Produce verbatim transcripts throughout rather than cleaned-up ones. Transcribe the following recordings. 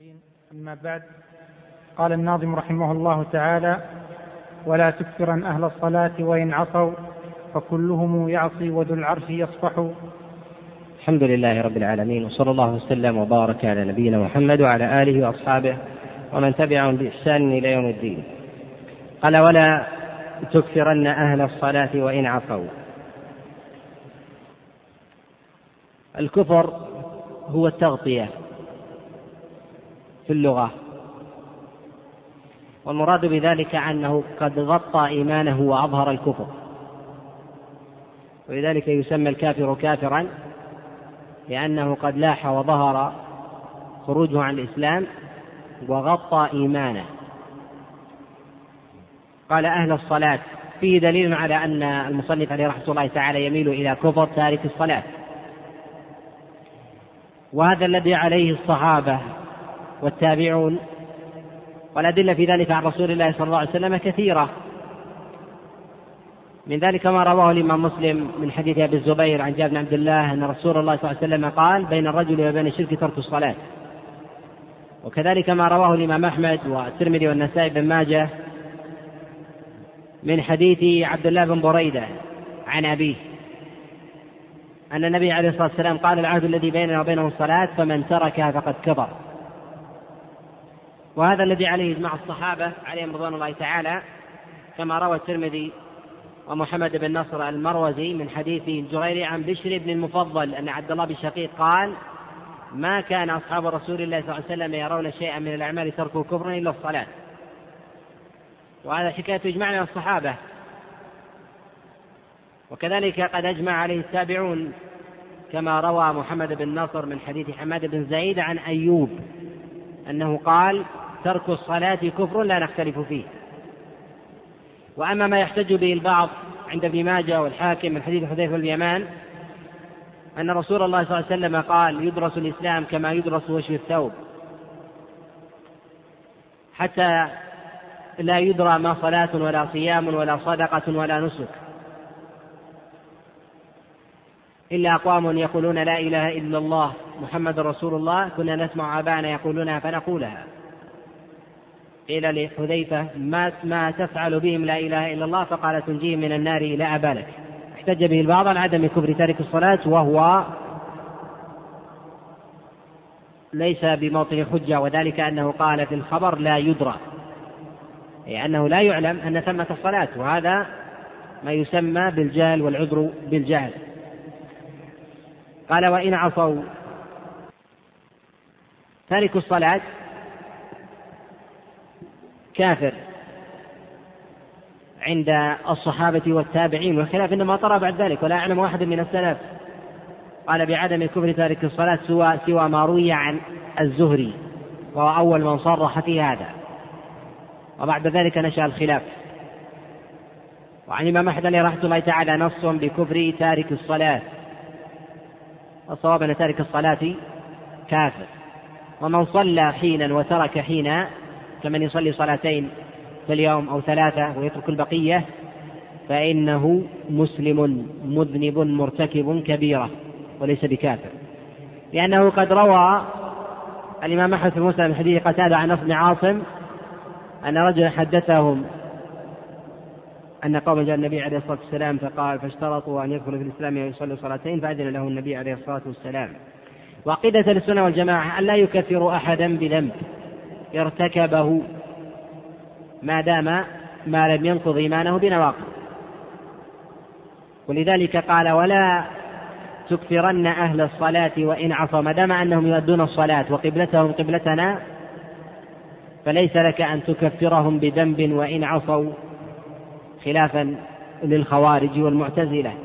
الصالحين. أما بعد، قال الناظم رحمه الله تعالى: ولا تكثرن أهل الصلاة وإن عصوا فكلهم يعصي وذو العرش يصفح. الحمد لله رب العالمين، وصلى الله وسلم وبارك على نبينا محمد وعلى آله وأصحابه ومن تبعهم بإحسان إلى يوم الدين. قال: ولا تكثرن أهل الصلاة وإن عصوا. الكفر هو التغطية في اللغة، والمراد بذلك أنه قد غطى إيمانه وأظهر الكفر، ولذلك يسمى الكافر كافرا، لأنه قد لاح وظهر خروجه عن الإسلام وغطى إيمانه. قال: أهل الصلاة، فيه دليل على أن المصنف عليه رحمة الله تعالى يميل إلى كفر تارك الصلاة، وهذا الذي عليه الصحابة والتابعون، والأدلة في ذلك عن رسول الله صلى الله عليه وسلم كثيرة. من ذلك ما رواه الإمام مسلم من حديث أبي الزبير عن جابر بن عبد الله أن رسول الله صلى الله عليه وسلم قال: بين الرجل وبين الشرك ترك الصلاة. وكذلك ما رواه الإمام أحمد والترمذي والنسائي بن ماجه من حديث عبد الله بن بريدة عن أبيه أن النبي عليه الصلاة والسلام قال: العهد الذي بيننا وبينه الصلاة، فمن تركها فقد كفر. وهذا الذي عليه إجماع الصحابة عليهم رضوان الله تعالى، كما روى الترمذي ومحمد بن نصر المروزي من حديث الجريري عن بشر بن المفضل أن عبد الله بن شقيق قال: ما كان أصحاب رسول الله صلى الله عليه وسلم يرون شيئا من الأعمال تركوا كفرا إلا الصلاة. وهذا حكاية إجماع من الصحابة. وكذلك قد أجمع عليه التابعون، كما روى محمد بن نصر من حديث حماد بن زيد عن أيوب أنه قال: ترك الصلاة كفر لا نختلف فيه. وأما ما يحتج به البعض عند ابن ماجه والحاكم من حديث حذيفة بن اليمان أن رسول الله صلى الله عليه وسلم قال: يدرس الإسلام كما يدرس وشي الثوب، حتى لا يدرى ما صلاة ولا صيام ولا صدقة ولا نسك إلا أقوام يقولون لا إله إلا الله محمد رسول الله، كنا نسمع آباءنا يقولونها فنقولها. قيل لحذيفة: ما, ما تفعل بهم لا إله إلا الله؟ فقال: تنجيهم من النار لا أبالك. احتج به البعض على عدم كفر تارك الصلاة، وهو ليس بموطن حجة، وذلك أنه قال في الخبر لا يدرى، أي أنه لا يعلم أن ثمة الصلاة، وهذا ما يسمى بالجهل والعذر بالجهل. قال: وإن عصوا. تارك الصلاة كافر عند الصحابة والتابعين، والخلاف إنما طرأ بعد ذلك، ولا أعلم واحد من السلف قال بعدم كفر تارك الصلاة سوى, سوى ما روي عن الزهري، وهو أول من صرح في هذا، وبعد ذلك نشأ الخلاف. وعن الإمام أحمد رحمه الله تعالى نص بكفر تارك الصلاة، الصواب أن تارك الصلاة كافر، ومن صلى حينا وترك حينا كمن يصلي صلاتين في اليوم أو ثلاثة ويترك البقية فإنه مسلم مذنب مرتكب كبيرة وليس بكافر، لأنه قد روى الإمام أحمد في مسلم من حديث قتادة عن بن عاصم أن رجلا حدثهم أن قوم جاء النبي عليه الصلاة والسلام فقال فاشترطوا أن يدخلوا في الإسلام ويصلوا صلاتين، فأذن له النبي عليه الصلاة والسلام. وعقيدة السنة والجماعة أن لا يكفر أحدا بذنب ارتكبه ما دام ما لم ينقض إيمانه بنواقض. ولذلك قال: ولا تكفرن أهل الصلاة وإن عصوا، ما دام أنهم يؤدون الصلاة وقبلتهم قبلتنا فليس لك أن تكفرهم بذنب وإن عصوا، خلافا للخوارج والمعتزلة.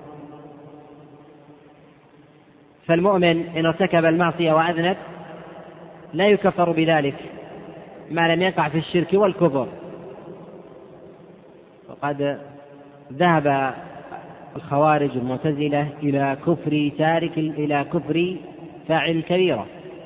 فالمؤمن إن ارتكب المعصية وأذنب لا يكفر بذلك ما لم يقع في الشرك والكفر. وقد ذهب الخوارج والمعتزلة إلى كفر تارك إلى كفر فاعل الكبيرة.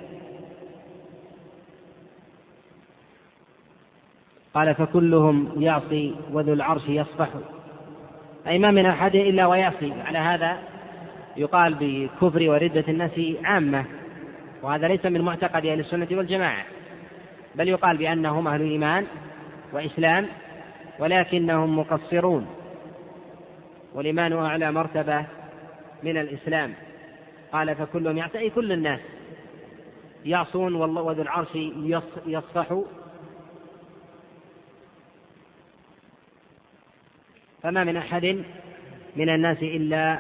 قال: فكلهم يعصي وذو العرش يصفح، أي ما من أحد إلا ويعصي. على هذا يقال بكفر وردة الناس عامة، وهذا ليس من معتقد أهل السنة والجماعة، بل يقال بأنهم أهل إيمان وإسلام ولكنهم مقصرون، والإيمان أعلى مرتبة من الإسلام. قال فكلهم يعصي، كل الناس يعصون والله وذو العرش يصفح، فما من أحد من الناس إلا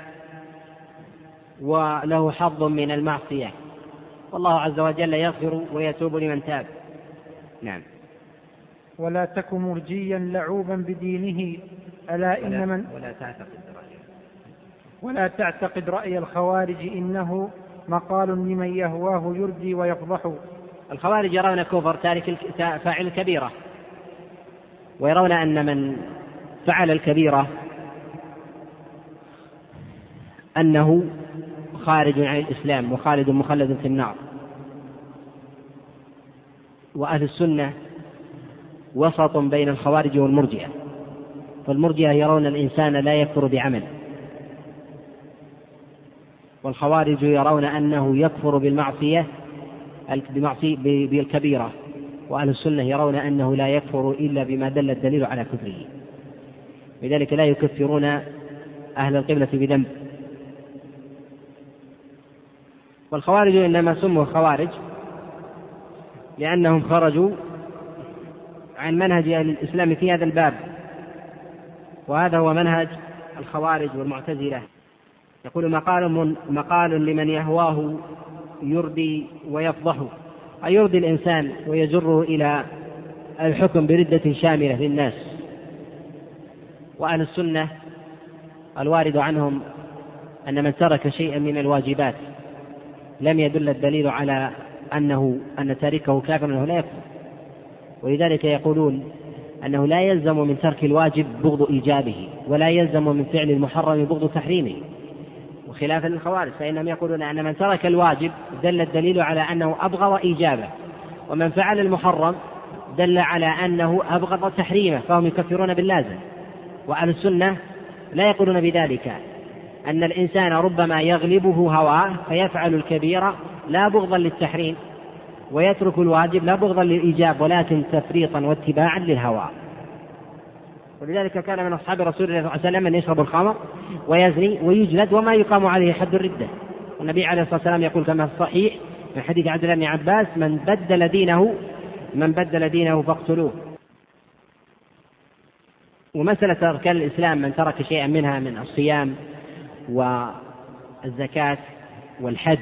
وله حظ من المعصية، والله عز وجل يغفر ويتوب لمن تاب. نعم. ولا تك مرجيا لعوبا بدينه ألا إن من ولا تعتقد رأي ولا تعتقد رأي الخوارج إنه مقال لمن يهواه يردي ويفضح. الخوارج يرون كفر تارك فاعل الكبيرة، ويرون أن من فعل الكبيرة أنه خارج عن الإسلام وخالد مخلد في النار. وأهل السنة وسط بين الخوارج والمرجئة، فالمرجئة يرون الإنسان لا يكفر بعمل، والخوارج يرون أنه يكفر بالمعصية بالكبيرة، وأهل السنة يرون أنه لا يكفر إلا بما دل الدليل على كفره، لذلك لا يكفرون أهل القبلة بذنب. والخوارج إنما سموا خوارج لأنهم خرجوا عن منهج أهل الإسلام في هذا الباب، وهذا هو منهج الخوارج والمعتزلة. يقول مقال, مقال لمن يهواه يردي ويفضح، أي يردي الإنسان ويجره إلى الحكم بردة شاملة للناس. وأهل السنة الوارد عنهم أن من ترك شيئا من الواجبات لم يدل الدليل على أنه أن تاركه كافر أنه لا يكفر، ولذلك يقولون أنه لا يلزم من ترك الواجب بغض إيجابه، ولا يلزم من فعل المحرم بغض تحريمه، وخلافا للخوارج فإنهم يقولون أن من ترك الواجب دل الدليل على أنه أبغض إيجابه، ومن فعل المحرم دل على أنه أبغض تحريمه، فهم يكفرون باللازم. وأهل السنة لا يقولون بذلك، أن الإنسان ربما يغلبه هواه فيفعل الكبيرة لا بغضا للتحريم، ويترك الواجب لا بغضا للإيجاب، ولكن تفريطا واتباعا للهوى. ولذلك كان من أصحاب رسول الله صلى الله عليه وسلم من يشرب الخمر ويزني ويجلد وما يقام عليه حد الردة. والنبي عليه الصلاة والسلام يقول كما في الصحيح من حديث عبد الله بن عباس من بدل دينه من بدل دينه فاقتلوه. ومسألة أركان الإسلام من ترك شيئا منها من الصيام والزكاة والحج،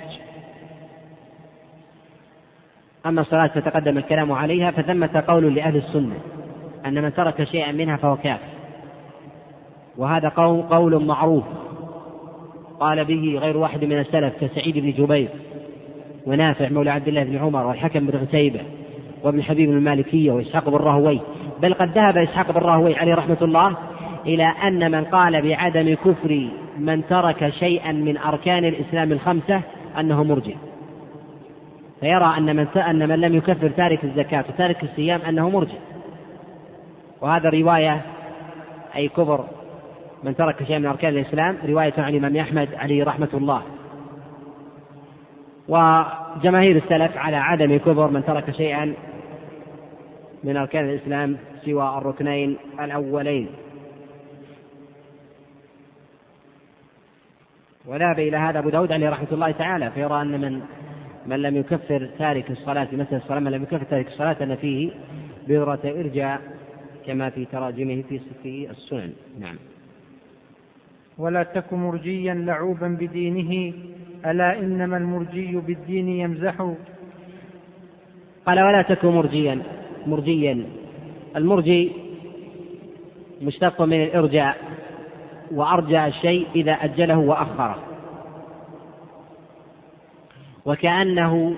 أما الصلاة فتقدم الكلام عليها، فثمة قول لأهل السنة أن من ترك شيئا منها فهو كافر، وهذا قول معروف قال به غير واحد من السلف كسعيد بن جبير ونافع مولى عبد الله بن عمر والحكم بن عتيبة وابن حبيب المالكية وإسحاق بن راهويه. بل قد ذهب إسحاق بن راهويه عليه رحمة الله إلى أن من قال بعدم كفر من ترك شيئا من أركان الإسلام الخمسة أنه مرجئ، فيرى أن من, أن من لم يكفر تارك الزكاة وتارك الصيام أنه مرجئ. وهذا رواية أي كفر من ترك شيئا من أركان الإسلام رواية عن الإمام أحمد عليه رحمة الله. وجماهير السلف على عدم كفر من ترك شيئا من أركان الإسلام سوى الركنين الأولين. وذهب إلى هذا أبو داود عليه رحمة الله تعالى، فيرى أن من من لم يكفر تارك الصلاة مثل الصلاة من لم يكفر تارك الصلاة أن فيه بذرة إرجاء كما في تراجمه في السنن. نعم. ولا تك مرجيا لعوبا بدينه ألا إنما المرجي بالدين يمزح. قال ولا تك مرجيا. مرجيا المرجي مشتق من الإرجاء، وأرجع الشيء إذا أجله وأخره، وكأنه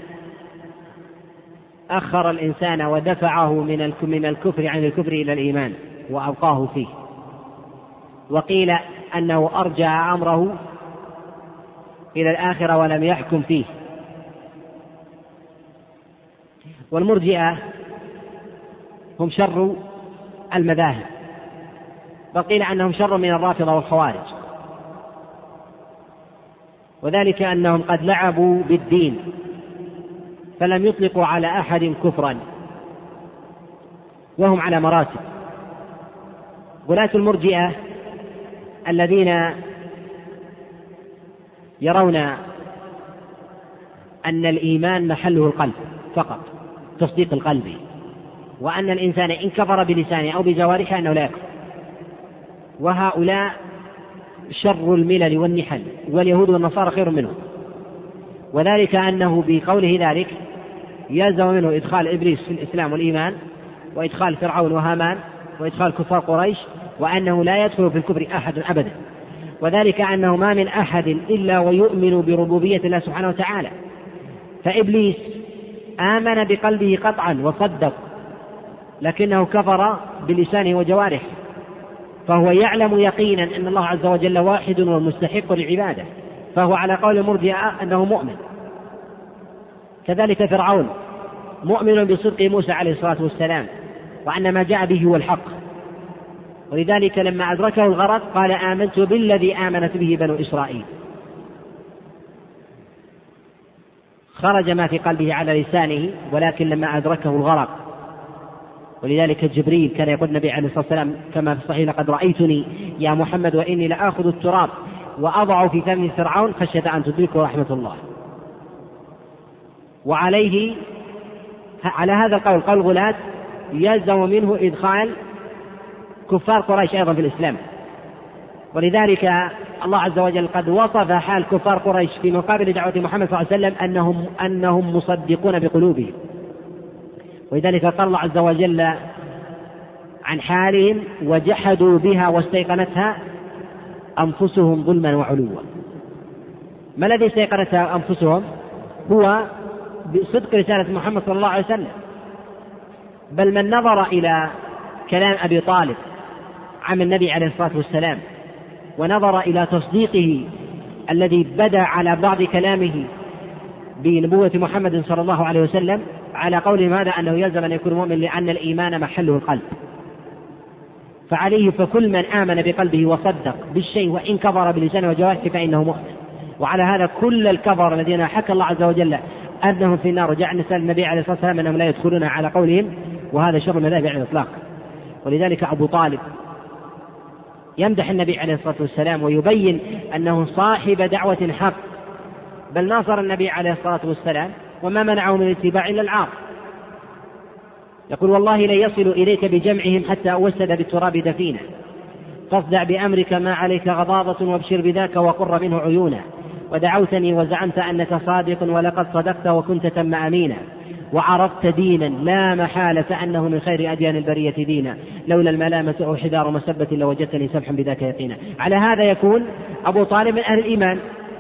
أخر الإنسان ودفعه من الكفر عن الكفر إلى الإيمان وأبقاه فيه. وقيل أنه أرجع أمره إلى الآخرة ولم يحكم فيه. والمرجئة هم شر المذاهب، وقيل أنهم شر من الرافضة والخوارج، وذلك أنهم قد لعبوا بالدين فلم يطلقوا على أحد كفرا، وهم على مراتب. غلاة المرجئة الذين يرون أن الإيمان محله القلب فقط، تصديق القلب، وأن الإنسان إن كفر بلسانه أو بجوارحه أنه لا يكفر، وهؤلاء شر الملل والنحل، واليهود والنصارى خير منهم، وذلك أنه بقوله ذلك يلزم منه إدخال إبليس في الإسلام والإيمان، وإدخال فرعون وهامان، وإدخال كفار قريش، وأنه لا يدخل في الكفر أحد أبدا، وذلك أنه ما من أحد إلا ويؤمن بربوبية الله سبحانه وتعالى. فإبليس آمن بقلبه قطعا وصدق، لكنه كفر بلسانه وجوارحه، فهو يعلم يقينا أن الله عز وجل واحد ومستحق للعبادة، فهو على قول المرجئة أنه مؤمن. كذلك فرعون مؤمن بصدق موسى عليه الصلاة والسلام، وأن ما جاء به هو الحق، ولذلك لما أدركه الغرق قال آمنت بالذي آمنت به بنو إسرائيل. خرج ما في قلبه على لسانه، ولكن لما أدركه الغرق، ولذلك جبريل كان يقول النبي عليه الصلاة والسلام كما في الصحيح لقد رأيتني يا محمد وإني لآخذ التراب وأضع في فم فرعون خشية أن تدركه رحمة الله. وعليه على هذا القول قول غلاة يلزم منه إدخال كفار قريش أيضا في الإسلام، ولذلك الله عز وجل قد وصف حال كفار قريش في مقابل دعوة محمد صلى الله عليه وسلم أنهم, أنهم مصدقون بقلوبهم، ولذلك قال الله عز وجل عن حالهم وجحدوا بها واستيقنتها أنفسهم ظلما وعلوا. ما الذي استيقنتها أنفسهم؟ هو بصدق رسالة محمد صلى الله عليه وسلم. بل من نظر إلى كلام أبي طالب عن النبي عليه الصلاة والسلام، ونظر إلى تصديقه الذي بدا على بعض كلامه بنبوة محمد صلى الله عليه وسلم، على قولهم هذا أنه يلزم أن يكون مؤمن لأن الإيمان محله القلب. فعليه فكل من آمن بقلبه وصدق بالشيء وإن كفر بلسانه وجوارحه فإنه مؤمن. وعلى هذا كل الكفر الذين حكى الله عز وجل أنهم في النار وجاء نسأل النبي عليه الصلاة والسلام أنهم لا يدخلون على قولهم، وهذا شر المذاهب على الإطلاق. ولذلك أبو طالب يمدح النبي عليه الصلاة والسلام ويبين أنه صاحب دعوة حق، بل ناصر النبي عليه الصلاة والسلام وما منعه من الاتباع إلا العار. يقول والله لن يصلوا إليك بجمعهم حتى أوسد بالتراب دفينا، فاصدع بأمرك ما عليك غضاضة وابشر بذاك وقر منه عيونا، ودعوتني وزعمت أنك صادق ولقد صدقت وكنت تم أمينا، وعرفت دينا لا محالة أنه من خير أديان البرية دينا، لولا الملامة أو حذار مسبة لوجدتني سبحا بذاك يقينا. على هذا يكون أبو طالب من أهل الإيمان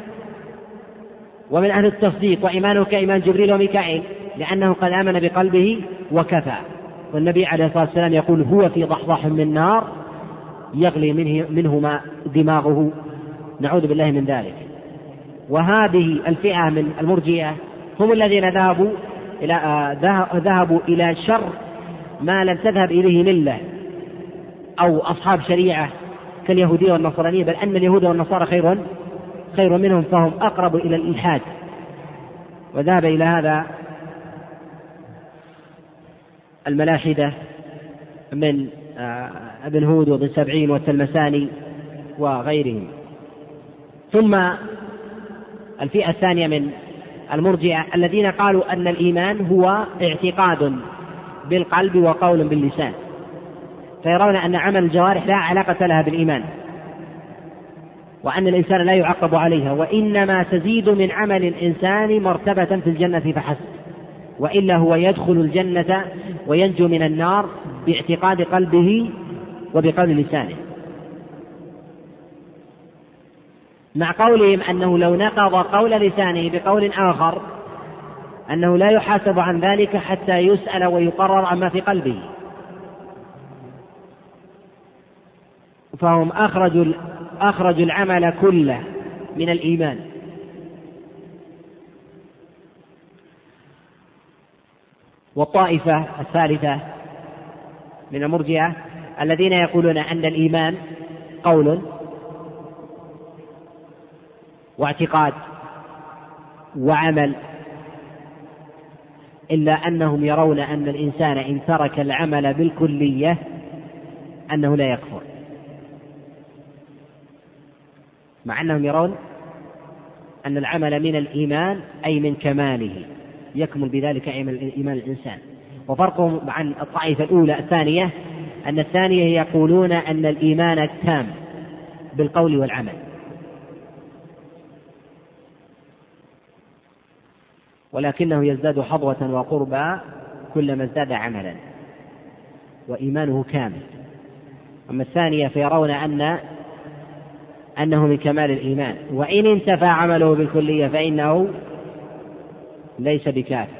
ومن أهل التصديق، وإيمانه كإيمان جبريل وميكائيل، لأنه قد آمن بقلبه وكفى. والنبي عليه الصلاة والسلام يقول هو في ضحضاح من نار يغلي منه منهما دماغه، نعوذ بالله من ذلك. وهذه الفئة من المرجئة هم الذين ذهبوا إلى آه ذهبوا إلى شر ما لم تذهب إليه ملة أو أصحاب شريعة كاليهودية والنصرانية، بل أن اليهود والنصارى خير خير منهم، فهم أقرب إلى الإلحاد. وذهب إلى هذا الملاحدة من آه ابن هود وابن سبعين والتلمساني وغيرهم. ثم الفئة الثانية من المرجئة الذين قالوا أن الإيمان هو اعتقاد بالقلب وقول باللسان، فيرون أن عمل الجوارح لا علاقة لها بالإيمان، وأن الإنسان لا يعقب عليها، وإنما تزيد من عمل الإنسان مرتبة في الجنة فحسب، وإلا هو يدخل الجنة وينجو من النار باعتقاد قلبه وبقول لسانه. مع قولهم أنه لو نقض قول لسانه بقول آخر أنه لا يحاسب عن ذلك حتى يسأل ويقرر عما في قلبه، فهم أخرجوا أخرجوا العمل كله من الإيمان. والطائفة الثالثة من المرجئة الذين يقولون أن الإيمان قول واعتقاد وعمل، إلا أنهم يرون أن الإنسان إن ترك العمل بالكلية أنه لا يكفر، مع أنهم يرون أن العمل من الإيمان أي من كماله، يكمل بذلك إيمان الإنسان. وفرقهم عن الطائفة الأولى الثانية أن الثانية يقولون أن الإيمان التام بالقول والعمل، ولكنه يزداد حظوة وقربا كلما ازداد عملا، وإيمانه كامل. أما الثانية فيرون أن أنه من كمال الإيمان، وإن انتفى عمله بالكلية فإنه ليس بكافر.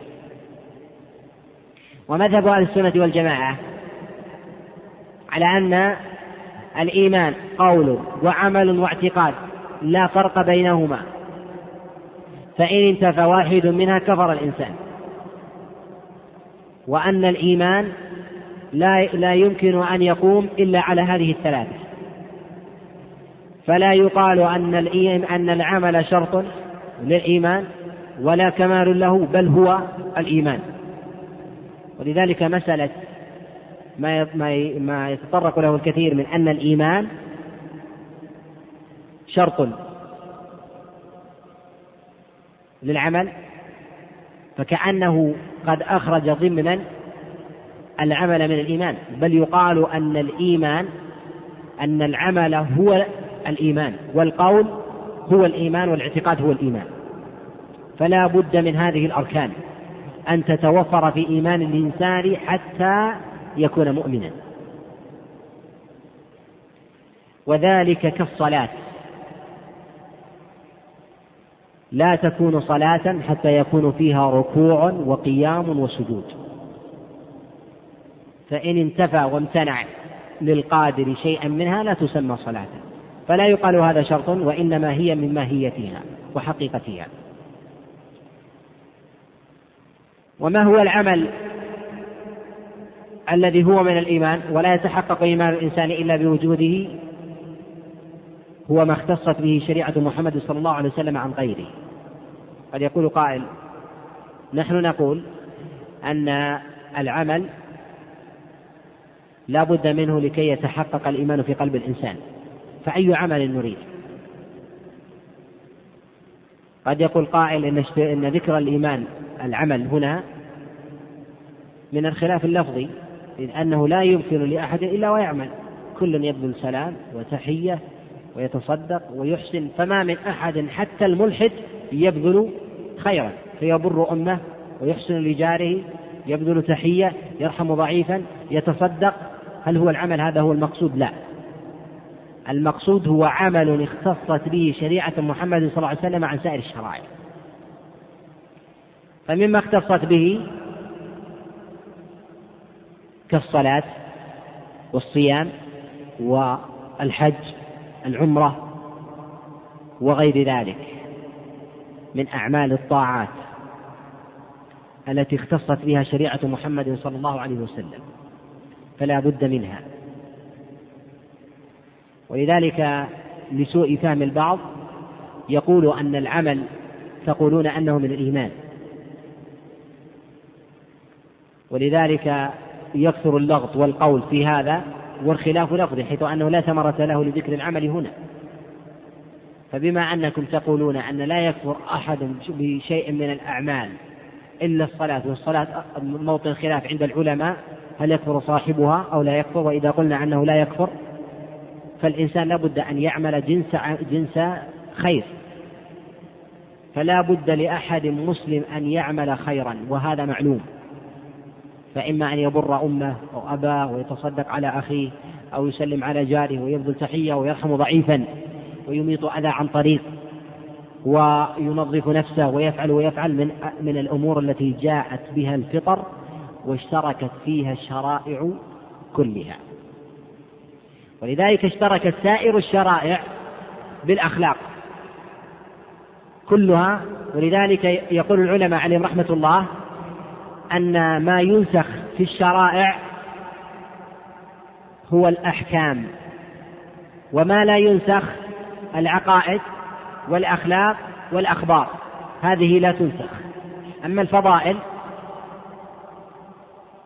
ومذهب أهل السنة والجماعة على أن الإيمان قول وعمل واعتقاد لا فرق بينهما، فإن انتفى واحد منها كفر الإنسان، وأن الإيمان لا, لا يمكن أن يقوم إلا على هذه الثلاثة، فلا يقال أن, أن العمل شرط للإيمان ولا كمال له، بل هو الإيمان. ولذلك مسألة ما يتطرق له الكثير من أن الإيمان شرط للعمل، فكأنه قد أخرج ضمنا العمل من الإيمان، بل يقال أن الإيمان أن العمل هو الإيمان، والقول هو الإيمان، والاعتقاد هو الإيمان. فلا بد من هذه الأركان أن تتوفر في إيمان الإنسان حتى يكون مؤمنا. وذلك كالصلاة، لا تكون صلاة حتى يكون فيها ركوع وقيام وسجود، فإن انتفى وامتنع للقادر شيئا منها لا تسمى صلاة، فلا يقال هذا شرط، وإنما هي من ماهيتها وحقيقتها. وما هو العمل الذي هو من الإيمان ولا يتحقق إيمان الإنسان إلا بوجوده؟ هو ما اختصت به شريعة محمد صلى الله عليه وسلم عن غيره. قد يقول قائل: نحن نقول أن العمل لا بد منه لكي يتحقق الإيمان في قلب الإنسان، فأي عمل نريد؟ قد يقول قائل إن ذكر الإيمان العمل هنا من الخلاف اللفظي، لأنه لا يمكن لأحد إلا ويعمل، كل يبذل سلام وتحية ويتصدق ويحسن، فما من أحد حتى الملحد يبذل خيرا فيبر أمه ويحسن لجاره، يبذل تحية، يرحم ضعيفا، يتصدق. هل هو العمل هذا هو المقصود؟ لا، المقصود هو عمل اختصت به شريعة محمد صلى الله عليه وسلم عن سائر الشرائع. فمما اختصت به كالصلاة والصيام والحج، العمرة وغير ذلك من أعمال الطاعات التي اختصت بها شريعة محمد صلى الله عليه وسلم، فلا بد منها. ولذلك لسوء فهم البعض يقول أن العمل تقولون أنه من الإيمان، ولذلك يكثر اللغط والقول في هذا، والخلاف لفظي، حيث أنه لا ثمرة له لذكر العمل هنا. فبما أنكم تقولون أن لا يكفر أحد بشيء من الأعمال إلا الصلاة، والصلاة موطن خلاف عند العلماء هل يكفر صاحبها أو لا يكفر، وإذا قلنا أنه لا يكفر فالإنسان لا بد أن يعمل جنس, جنس خير، فلا بد لأحد مسلم أن يعمل خيرا، وهذا معلوم، فإما أن يبر أمه أو أباه ويتصدق على أخيه، أو يسلم على جاره ويبذل تحية ويرحم ضعيفا ويميط أذى عن طريق وينظف نفسه ويفعل ويفعل من, من الأمور التي جاءت بها الفطر واشتركت فيها الشرائع كلها. ولذلك اشتركت سائر الشرائع بالأخلاق كلها. ولذلك يقول العلماء عليهم رحمة الله أن ما ينسخ في الشرائع هو الأحكام، وما لا ينسخ العقائد والأخلاق والأخبار، هذه لا تنسخ. أما الفضائل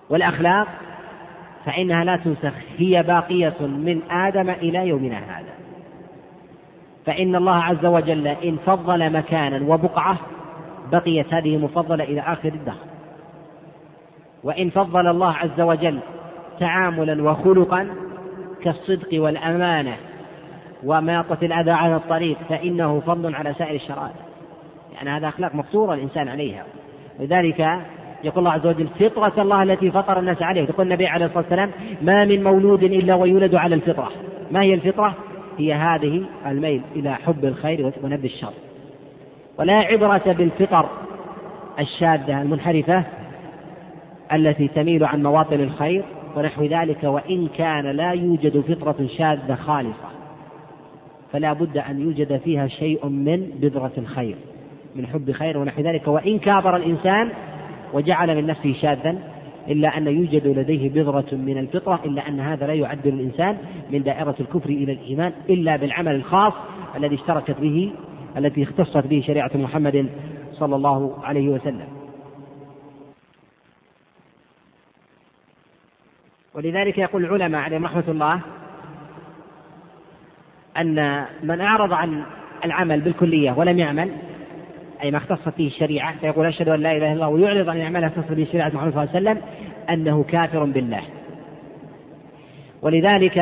والأخلاق فإنها لا تنسخ، هي باقية من آدم إلى يومنا هذا. فإن الله عز وجل إن فضل مكانا وبقعة بقيت هذه مفضلة إلى آخر الدهر، وإن فضل الله عز وجل تعاملا وخلقا كالصدق والأمانة وماطة الأذى على الطريق فإنه فضل على سائر الشرائع، يعني هذا أخلاق مقصورة الإنسان عليها. لذلك يقول الله عز وجل فطرة الله التي فطر الناس عليه. يقول النبي عليه الصلاة والسلام ما من مولود إلا ويولد على الفطرة. ما هي الفطرة؟ هي هذه الميل إلى حب الخير ونبذ الشر. ولا عبرة بالفطر الشاذة المنحرفة التي تميل عن مواطن الخير ونحو ذلك، وإن كان لا يوجد فطرة شاذة خالصة فلا بد أن يوجد فيها شيء من بذرة الخير، من حب خير ونحو ذلك، وإن كابر الإنسان وجعل من نفسه شاذا إلا أن يوجد لديه بذرة من الفطرة، إلا أن هذا لا يعدل الإنسان من دائرة الكفر إلى الإيمان إلا بالعمل الخاص الذي اشتركت به التي اختصت به شريعة محمد صلى الله عليه وسلم. ولذلك يقول العلماء عليهم رحمة الله أن من أعرض عن العمل بالكلية ولم يعمل أي ما اختصت به الشريعة فيقول أشهد أن لا إله إلا الله ويعرض عن الأعمال اختصت به شريعة محمد صلى الله عليه وسلم أنه كافر بالله. ولذلك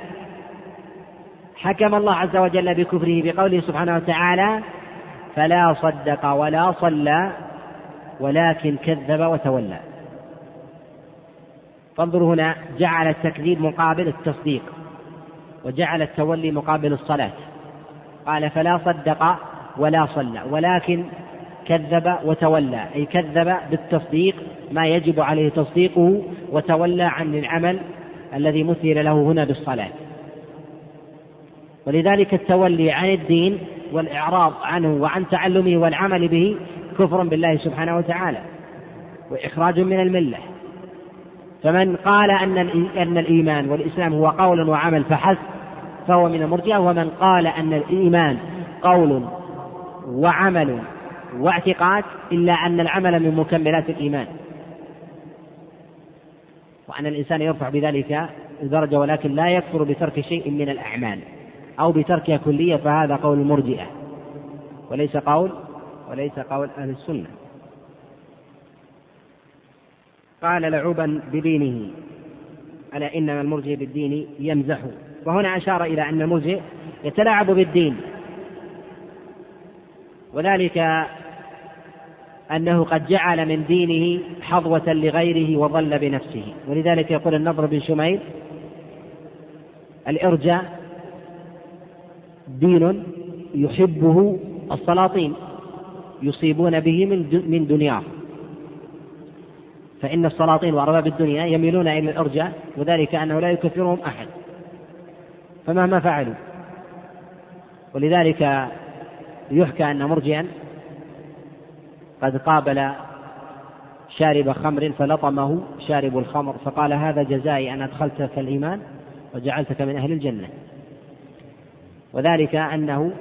حكم الله عز وجل بكفره بقوله سبحانه وتعالى فلا صدق ولا صلى ولكن كذب وتولى. فانظروا هنا جعل التكذيب مقابل التصديق وجعل التولي مقابل الصلاة. قال فلا صدق ولا صلى ولكن كذب وتولى، أي كذب بالتصديق ما يجب عليه تصديقه وتولى عن العمل الذي مثل له هنا بالصلاة. ولذلك التولي عن الدين والإعراض عنه وعن تعلمه والعمل به كفر بالله سبحانه وتعالى وإخراج من الملة. فمن قال أن أن الإيمان والإسلام هو قول وعمل فحسب فهو من المرجئة، ومن قال أن الإيمان قول وعمل واعتقاد إلا أن العمل من مكملات الإيمان، وأن الإنسان يرفع بذلك درجة ولكن لا يكفر بترك شيء من الأعمال أو بتركها كلية، فهذا قول المرجئة وليس قول وليس قول أهل السنة. قال لعبا بدينه ألا إنما المرجئ بالدين يمزح. وهنا أشار إلى أن المرجئ يتلاعب بالدين، وذلك أنه قد جعل من دينه حظوة لغيره وضل بنفسه. ولذلك يقول النضر بن شميل الإرجاء دين يحبه السلاطين يصيبون به من دنياه، فإن السلاطين وأرباب الدنيا يميلون إلى الإرجاء، وذلك أنه لا يكفرهم أحد فمهما فعلوا. ولذلك يحكى أن مرجئا قد قابل شارب خمر فلطمه شارب الخمر فقال هذا جزائي أن أدخلتك الإيمان وجعلتك من أهل الجنة. وذلك أنه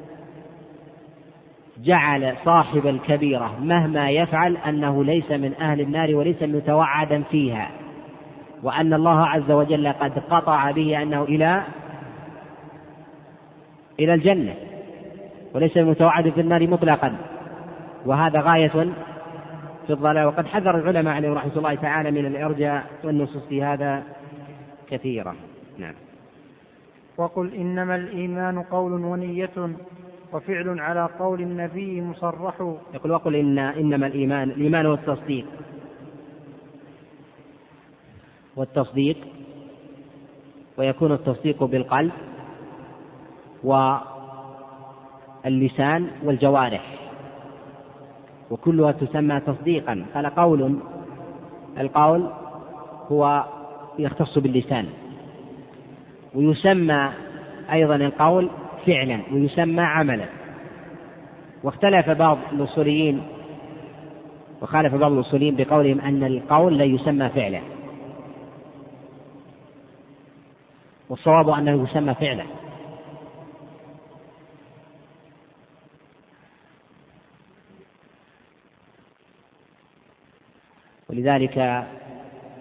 جعل صاحب الكبيرة مهما يفعل أنه ليس من أهل النار وليس متوعدا فيها، وأن الله عز وجل قد قطع به أنه إلى إلى الجنة وليس متوعد في النار مطلقا، وهذا غاية في الضلال. وقد حذر العلماء عليهم رحمة الله تعالى من الإرجاء والنصوص في هذا كثيرة. نعم. وقل إنما الإيمان قول ونية وفعل على قول النبي مصرح. يقول وقل إن إنما الإيمان الإيمان والتصديق والتصديق ويكون التصديق بالقلب واللسان والجوارح وكلها تسمى تصديقا. قال قول، القول هو يختص باللسان، ويسمى أيضا القول فعلا ويسمى عملا. واختلف بعض الأصوليين وخالف بعض الأصوليين بقولهم أن القول لا يسمى فعلا، والصواب أنه يسمى فعلا. ولذلك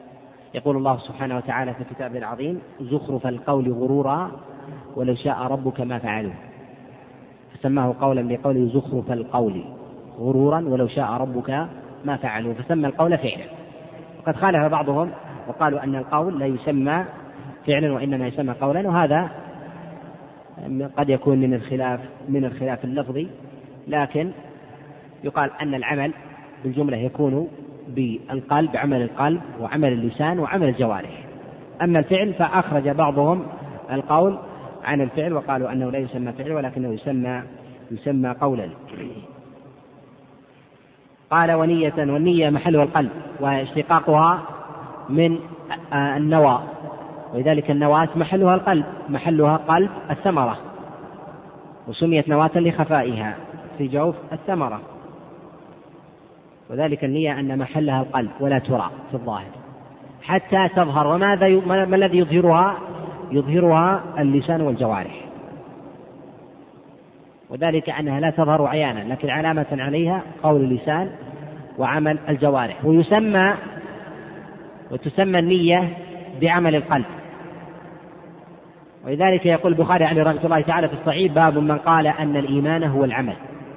يقول الله سبحانه وتعالى في كتابه العظيم: زخرف القول غرورا ولو شاء ربك ما فعلوه، فسماه قولا لقوله زخرف القول غرورا ولو شاء ربك ما فعلوه، فسمى القول فعلا. وقد خالف بعضهم وقالوا أن القول لا يسمى فعلا وإنما يسمى قولا، وهذا قد يكون من الخلاف من الخلاف اللفظي، لكن يقال أن العمل بالجملة يكون بالقلب، عمل القلب وعمل اللسان وعمل الجوارح. أما الفعل فأخرج بعضهم القول عن الفعل وقالوا أنه لا يسمى فعل ولكنه يسمى يسمى قولا. قال: ونية، والنية محلها القلب واشتقاقها من النوى، ولذلك النواة محلها القلب، محلها قلب الثمرة، وسميت نواة لخفائها في جوف الثمرة، وذلك النية أن محلها القلب ولا ترى في الظاهر حتى تظهر. وماذا ي... ما الذي يظهرها؟ يظهرها اللسان والجوارح، وذلك أنها لا تظهر عيانا لكن علامة عليها قول اللسان وعمل الجوارح. ويسمى وتسمى النية بعمل القلب، ولذلك يقول البخاري عليه رحمة الله تعالى في الصحيح: باب من قال أن الإيمان هو العمل،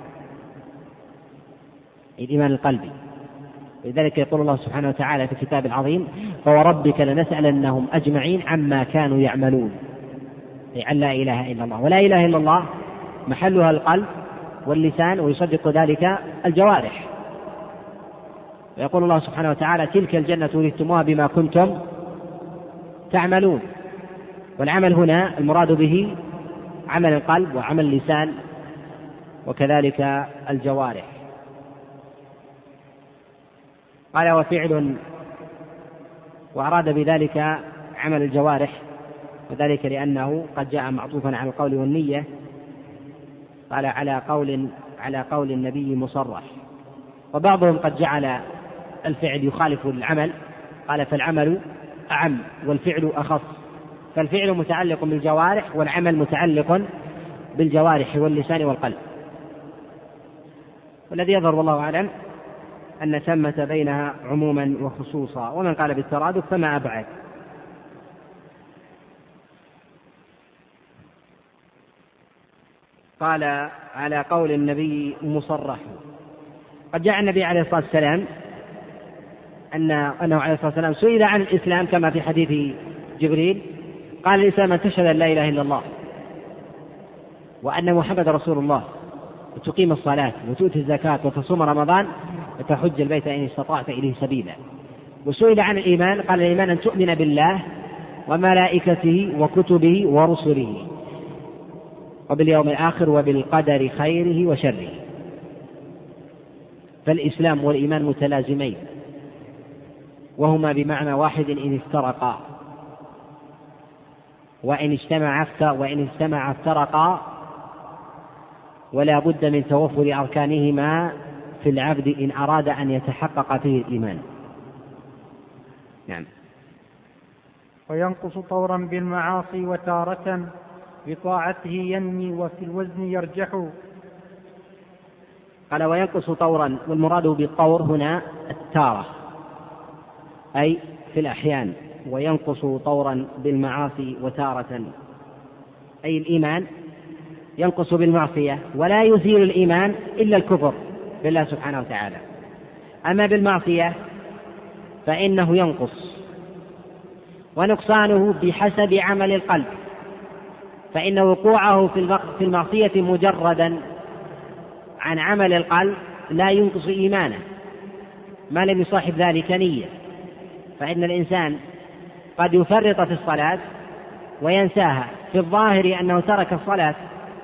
الإيمان القلبي. لذلك يقول الله سبحانه وتعالى في الكتاب العظيم: فوربك لنسألنهم أجمعين عما كانوا يعملون، أي عن لا إله إلا الله. ولا إله إلا الله محلها القلب واللسان، ويصدق ذلك الجوارح. ويقول الله سبحانه وتعالى: تلك الجنة ورثتموها بما كنتم تعملون. والعمل هنا المراد به عمل القلب وعمل اللسان وكذلك الجوارح. قال: وفعل، وأراد بذلك عمل الجوارح، وذلك لأنه قد جاء معطوفا على القول والنية. قال: على قول على قول النبي مصرح. وبعضهم قد جعل الفعل يخالف العمل، قال: فالعمل أعم والفعل أخص، فالفعل متعلق بالجوارح والعمل متعلق بالجوارح واللسان والقلب. والذي يظهر والله أعلم أن ثمة بينها عموما وخصوصا، ومن قال بالترادف فما أبعد. قال: على قول النبي مصرح. قد جاء النبي عليه الصلاة والسلام أن أنه عليه الصلاة والسلام سئل عن الإسلام كما في حديث جبريل، قال: الإسلام أن تشهد أن لا إله إلا الله وأن محمد رسول الله وتقيم الصلاة وتؤتي الزكاة وتصوم رمضان وتحج البيت إن استطعت إليه سبيلا. وسئل عن الإيمان، قال: الإيمان أن تؤمن بالله وملائكته وكتبه ورسله وباليوم الآخر وبالقدر خيره وشره. فالإسلام والإيمان متلازمين، وهما بمعنى واحد إن افترقا، وإن اجتمعا وإن اجتمعا افترقا، ولا بد من توفر أركانهما في العبد إن أراد أن يتحقق فيه الإيمان. نعم. وينقص طورا بالمعاصي وتارة بطاعته ينمي وفي الوزن يرجح. قال: وينقص طورا، والمراد بالطور هنا التارة أي في الأحيان. وينقص طورا بالمعاصي وتارة أي الإيمان ينقص بالمعصية، ولا يزيل الإيمان إلا الكفر بالله سبحانه وتعالى. أما بالمعصية فإنه ينقص، ونقصانه بحسب عمل القلب، فإن وقوعه في المعصية مجردا عن عمل القلب لا ينقص إيمانه ما لم يصاحب ذلك نية. فإن الإنسان قد يفرط في الصلاة وينساها، في الظاهر أنه ترك الصلاة،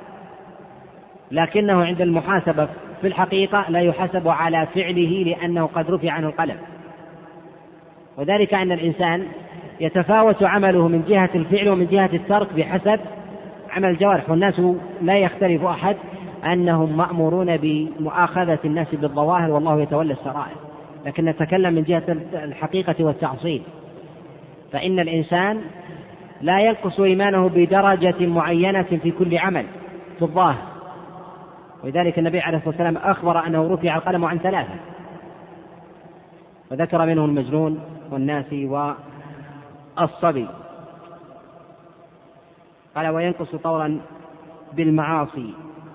لكنه عند المحاسبة في الحقيقة لا يحاسب على فعله لأنه قد رفع عنه القلم. وذلك أن الإنسان يتفاوت عمله من جهة الفعل ومن جهة الترك بحسب عمل الجوارح. والناس لا يختلف أحد أنهم مأمورون بمؤاخذة الناس بالظواهر والله يتولى السرائر، لكن نتكلم من جهة الحقيقة والتعصيب. فإن الإنسان لا ينقص إيمانه بدرجة معينة في كل عمل في الظاهر. ولذلك النبي عليه الصلاة والسلام أخبر أنه رفع القلم عن ثلاثة، وذكر منهم المجنون والناسي الصبي. قال وينقص طورا بالمعاصي،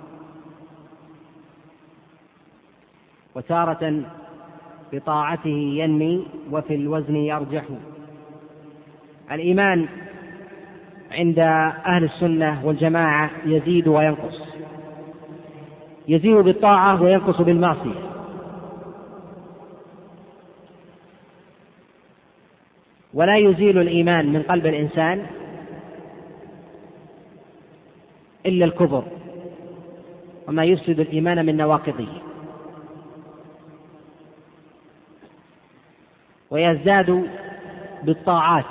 وتارة بطاعته ينمي وفي الوزن يرجح. الإيمان عند أهل السنة والجماعة يزيد وينقص، يزيد بالطاعة وينقص بالمعصية. ولا يزيل الإيمان من قلب الإنسان إلا الكفر وما يفسد الإيمان من نواقضه. ويزداد بالطاعات،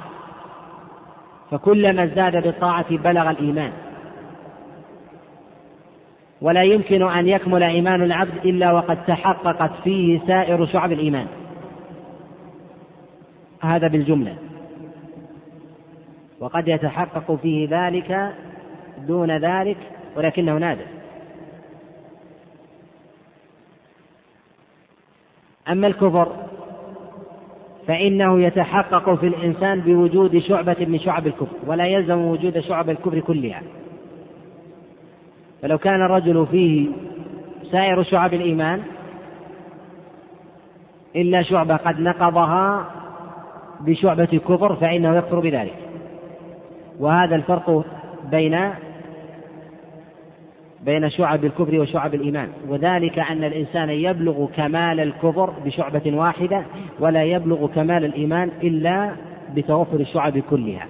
فكلما ازداد بالطاعة بلغ الإيمان. ولا يمكن أن يكمل إيمان العبد إلا وقد تحققت فيه سائر شعب الإيمان، هذا بالجملة. وقد يتحقق فيه ذلك دون ذلك ولكنه نادر. أما الكفر فإنه يتحقق في الإنسان بوجود شعبة من شعب الكفر، ولا يلزم وجود شعب الكفر كلها. فلو كان الرجل فيه سائر شعب الإيمان إلا شعبة قد نقضها بشعبة كفر فإنه يكفر بذلك. وهذا الفرق بين بين شعب الكفر وشعب الإيمان، وذلك أن الإنسان يبلغ كمال الكفر بشعبة واحدة، ولا يبلغ كمال الإيمان إلا بتوفر الشعب كلها.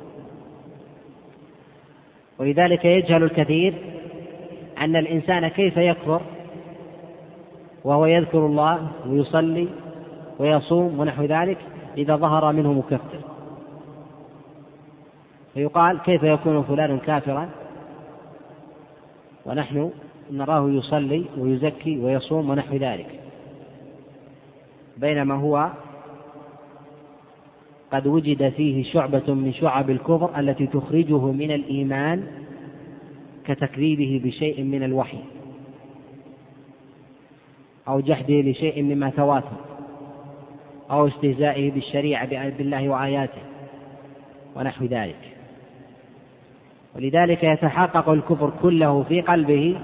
ولذلك يجهل الكثير أن الإنسان كيف يكفر وهو يذكر الله ويصلي ويصوم ونحو ذلك إذا ظهر منه مكفر، فيقال كيف يكون فلان كافرا ونحن نراه يصلي ويزكي ويصوم ونحو ذلك، بينما هو قد وجد فيه شعبة من شعب الكفر التي تخرجه من الإيمان كتكذيبه بشيء من الوحي أو جحده لشيء مما تواتر أو استهزائه بالشريعة بالله وآياته ونحو ذلك. ولذلك يتحقق الكفر كله في قلبه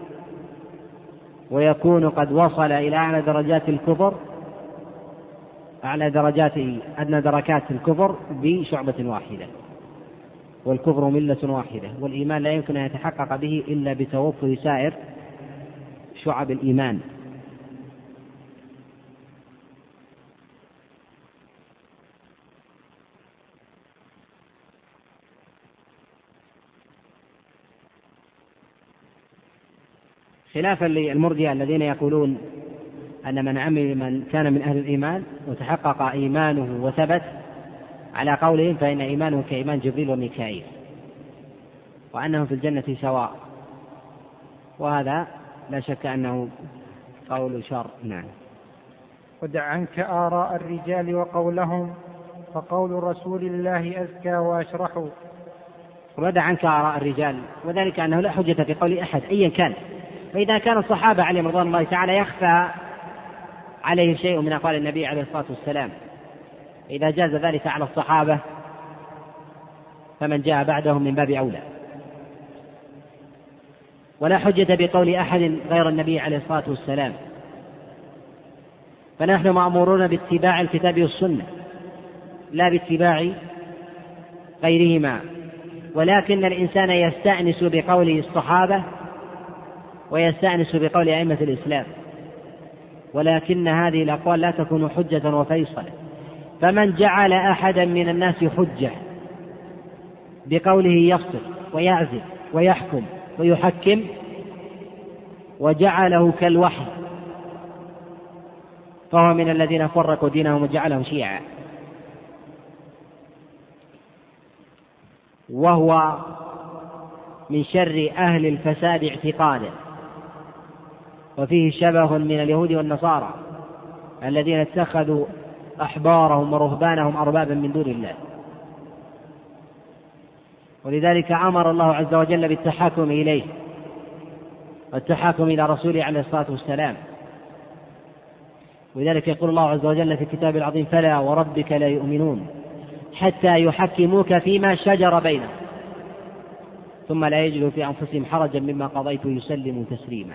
ويكون قد وصل إلى أعلى درجات الكفر أعلى درجات أدنى دركات الكفر بشعبة واحدة، والكفر ملة واحدة، والإيمان لا يمكن أن يتحقق به إلا بتوفر سائر شعب الإيمان. خلافا للمرجئة الذين يقولون أن من عمل من كان من أهل الإيمان وتحقق إيمانه وثبت على قولهم فإن إيمانه كإيمان جبريل وميكائيل وأنهم في الجنة سواء، وهذا لا شك أنه قول شر. نعم. ودع عنك آراء الرجال وقولهم فقول رسول الله أزكى وأشرح. ودع عنك آراء الرجال، وذلك أنه لا حجة في قول أحد أيا كان. فإذا كان الصحابة عليهم رضوان الله تعالى يخفى عليه شيء من أقوال النبي عليه الصلاة والسلام، إذا جاز ذلك على الصحابة فمن جاء بعدهم من باب أولى. ولا حجة بقول أحد غير النبي عليه الصلاة والسلام، فنحن مأمورون باتباع الكتاب والسنة لا باتباع غيرهما. ولكن الإنسان يستأنس بقول الصحابة ويستأنس بقول أئمة الإسلام، ولكن هذه الأقوال لا تكون حجة وفيصلا. فمن جعل أحدا من الناس حجة بقوله يفصل ويعزل ويحكم ويحكم وجعله كالوحي فهو من الذين فرقوا دينهم وجعلهم شيعا، وهو من شر أهل الفساد اعتقادا، وفيه شبه من اليهود والنصارى الذين اتخذوا أحبارهم ورهبانهم أربابا من دون الله. ولذلك أمر الله عز وجل بالتحاكم إليه والتحاكم إلى رسوله عليه الصلاة والسلام. ولذلك يقول الله عز وجل في الكتاب العظيم: فلا وربك لا يؤمنون حتى يحكموك فيما شجر بينهم ثم لا يجدوا في أنفسهم حرجا مما قضيت ويسلموا تسليما.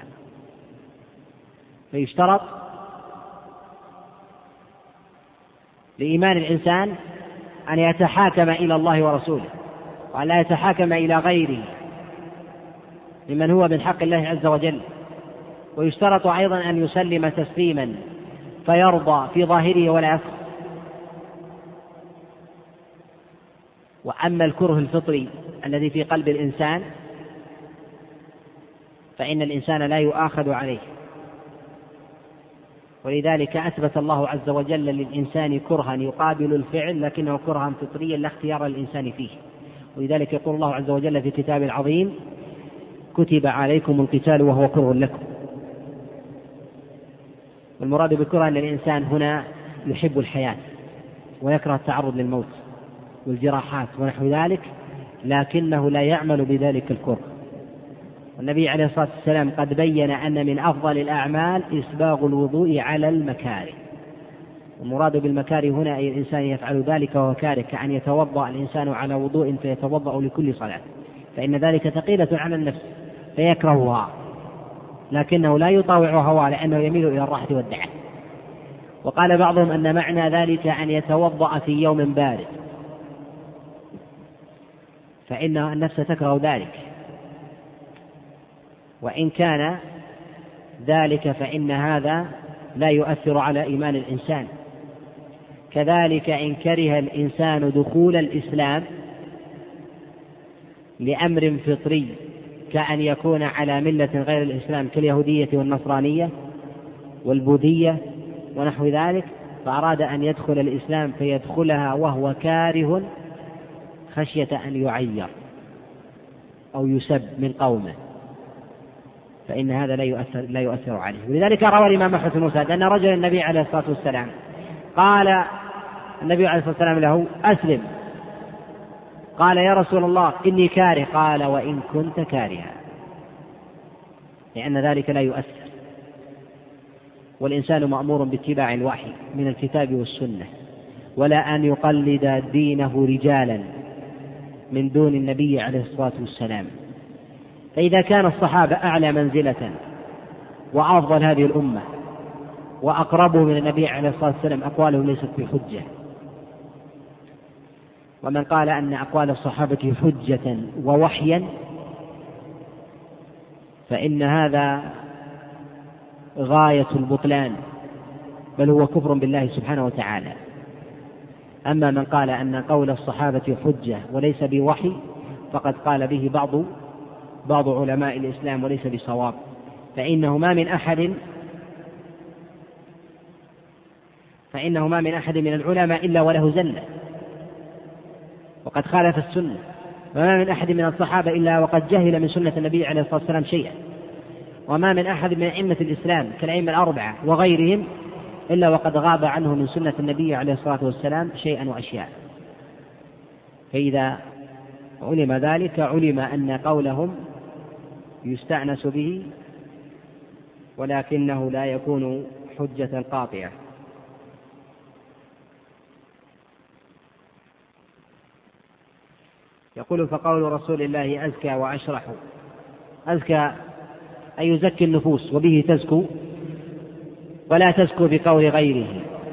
فيشترط لإيمان الإنسان أن يتحاكم إلى الله ورسوله وأن لا يتحاكم إلى غيره لمن هو من حق الله عز وجل. ويشترط أيضا أن يسلم تسليما فيرضى في ظاهره ولا يكفر. وأما الكره الفطري الذي في قلب الإنسان فإن الإنسان لا يؤاخذ عليه، ولذلك أثبت الله عز وجل للإنسان كرها يقابل الفعل لكنه كرها فطريا لا اختيار الإنسان فيه. ولذلك يقول الله عز وجل في كتابه العظيم: كتب عليكم القتال وهو كره لكم. والمراد بالكره أن الإنسان هنا يحب الحياة ويكره التعرض للموت والجراحات ونحو ذلك، لكنه لا يعمل بذلك الكره. والنبي عليه الصلاة والسلام قد بين أن من أفضل الأعمال إسباغ الوضوء على المكاره. المراد بالمكاره هنا أي الإنسان يفعل ذلك وهو كاره، كأن يتوضأ الإنسان على وضوء فيتوضأ لكل صلاة، فإن ذلك ثقيلة على النفس فيكرهها، لكنه لا يطاوع هواه لأنه يميل إلى الراحة والدعة. وقال بعضهم أن معنى ذلك أن يتوضأ في يوم بارد، فإن النفس تكره ذلك، وإن كان ذلك فإن هذا لا يؤثر على إيمان الإنسان. كذلك إن كره الإنسان دخول الإسلام لأمر فطري كأن يكون على ملة غير الإسلام كاليهودية والنصرانية والبوذية ونحو ذلك، فأراد أن يدخل الإسلام فيدخلها وهو كاره خشية أن يعير أو يسب من قومه، فإن هذا لا يؤثر, لا يؤثر عليه. ولذلك روى الإمام أحمد بن موسى أن رجل النبي عليه الصلاة والسلام قال النبي عليه الصلاة والسلام له: أسلم. قال: يا رسول الله إني كاره. قال: وإن كنت كارها، لأن ذلك لا يؤثر. والإنسان مأمور باتباع الوحي من الكتاب والسنة، ولا أن يقلد دينه رجالا من دون النبي عليه الصلاة والسلام. فإذا كان الصحابة أعلى منزلة وأفضل هذه الأمة وأقربه من النبي عليه الصلاة والسلام أقوالهم ليست بحجة، ومن قال أن أقوال الصحابة حجة ووحيا فإن هذا غاية البطلان، بل هو كفر بالله سبحانه وتعالى. أما من قال أن قول الصحابة حجة وليس بوحي فقد قال به بعض بعض علماء الإسلام وليس بصواب، فإنه ما من أحد فإنه ما من أحد من العلماء إلا وله زلة وقد خالف السنة، وما من أحد من الصحابة إلا وقد جهل من سنة النبي عليه الصلاة والسلام شيئا، وما من أحد من أئمة الإسلام كالأئمة الأربعة وغيرهم إلا وقد غاب عنه من سنة النبي عليه الصلاة والسلام شيئا وأشياء. فإذا علم ذلك علم أن قولهم يستأنس به ولكنه لا يكون حجة قاطعة. يقول: فقول رسول الله أزكى وأشرح. أزكى أي يزكي النفوس وبه تزكو، ولا تزكو بقول غيره.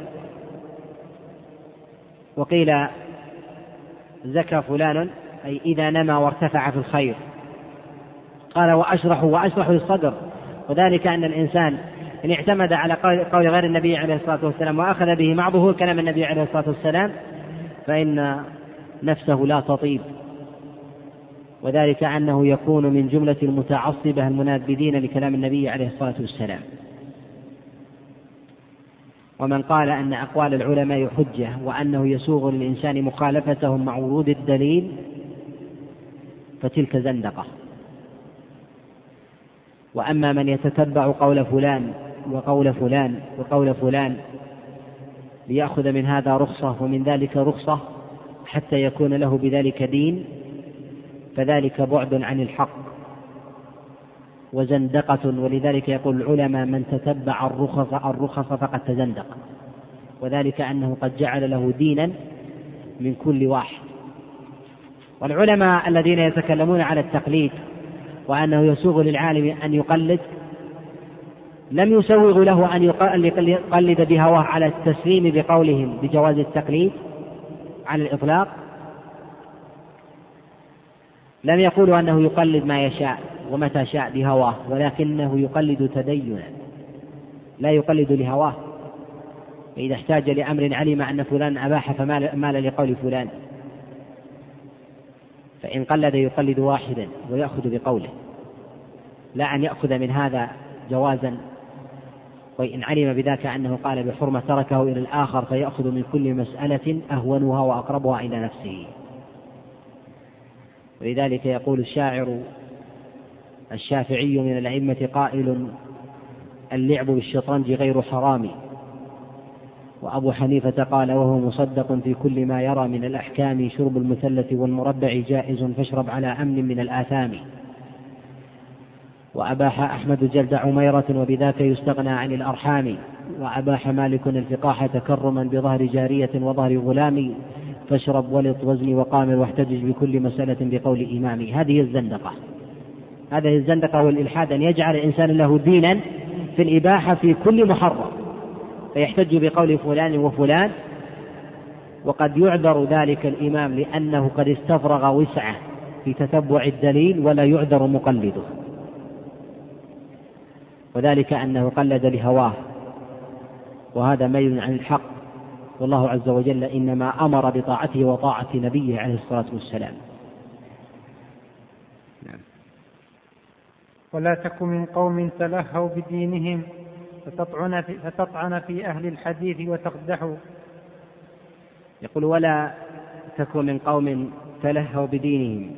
وقيل زكى فلان أي إذا نمى وارتفع في الخير. قال: وأشرح وأشرح للصدر، وذلك أن الإنسان إن اعتمد على قول غير النبي عليه الصلاة والسلام وأخذ به معه كلام النبي عليه الصلاة والسلام فإن نفسه لا تطيب، وذلك أنه يكون من جملة المتعصبة المنابذين لكلام النبي عليه الصلاة والسلام. ومن قال أن أقوال العلماء حجة وأنه يسوغ للإنسان مخالفتهم مع ورود الدليل فتلك زندقة. وأما من يتتبع قول فلان وقول فلان وقول فلان ليأخذ من هذا رخصة ومن ذلك رخصة حتى يكون له بذلك دين فذلك بعد عن الحق وزندقة. ولذلك يقول العلماء: من تتبع الرخص الرخص فقد تزندق، وذلك أنه قد جعل له دينا من كل واحد. والعلماء الذين يتكلمون على التقليد وأنه يسوغ للعالم أن يقلد لم يسوغ له أن يقلد بهواه على التسليم بقولهم بجواز التقليد على الإطلاق. لم يقولوا أنه يقلد ما يشاء ومتى شاء بهواه، ولكنه يقلد تدينا لا يقلد لهواه. فإذا احتاج لأمر علم أن فلان أباح فمال لقول فلان، فإن قلد يقلد واحدا ويأخذ بقوله، لا أن يأخذ من هذا جوازا، وإن علم بذاك أنه قال بحرمة تركه إلى الآخر فيأخذ من كل مسألة أهونها وأقربها إلى نفسه. ولذلك يقول الشاعر الشافعي من الأئمة قائل: اللعب بالشطرنج غير حرام. وأبو حنيفة قال وهو مصدق في كل ما يرى من الأحكام: شرب المثلث والمربع جائز فاشرب على أمن من الآثام. وأباح أحمد جلد عميرة وبذاك يستغنى عن الأرحام. وأباح مالك الفقاح تكرما بظهر جارية وظهر غلام، فاشرب ولط وزني وقامر واحتجج بكل مسألة بقول إمامي. هذه الزندقة، هذه الزندقة والإلحاد أن يجعل الإنسان له دينا في الإباحة في كل محرم، فيحتج بقول فلان وفلان. وقد يعذر ذلك الإمام لأنه قد استفرغ وسعه في تتبع الدليل، ولا يعذر مقلده، وذلك أنه قلد لهواه، وهذا ميل عن الحق. والله عز وجل إنما أمر بطاعته وطاعة نبيه عليه الصلاة والسلام. نعم. ولا تك من قوم تلهوا بدينهم فتطعن في, فتطعن في أهل الحديث وتقدحوا. يقول ولا تك من قوم تلهوا بدينهم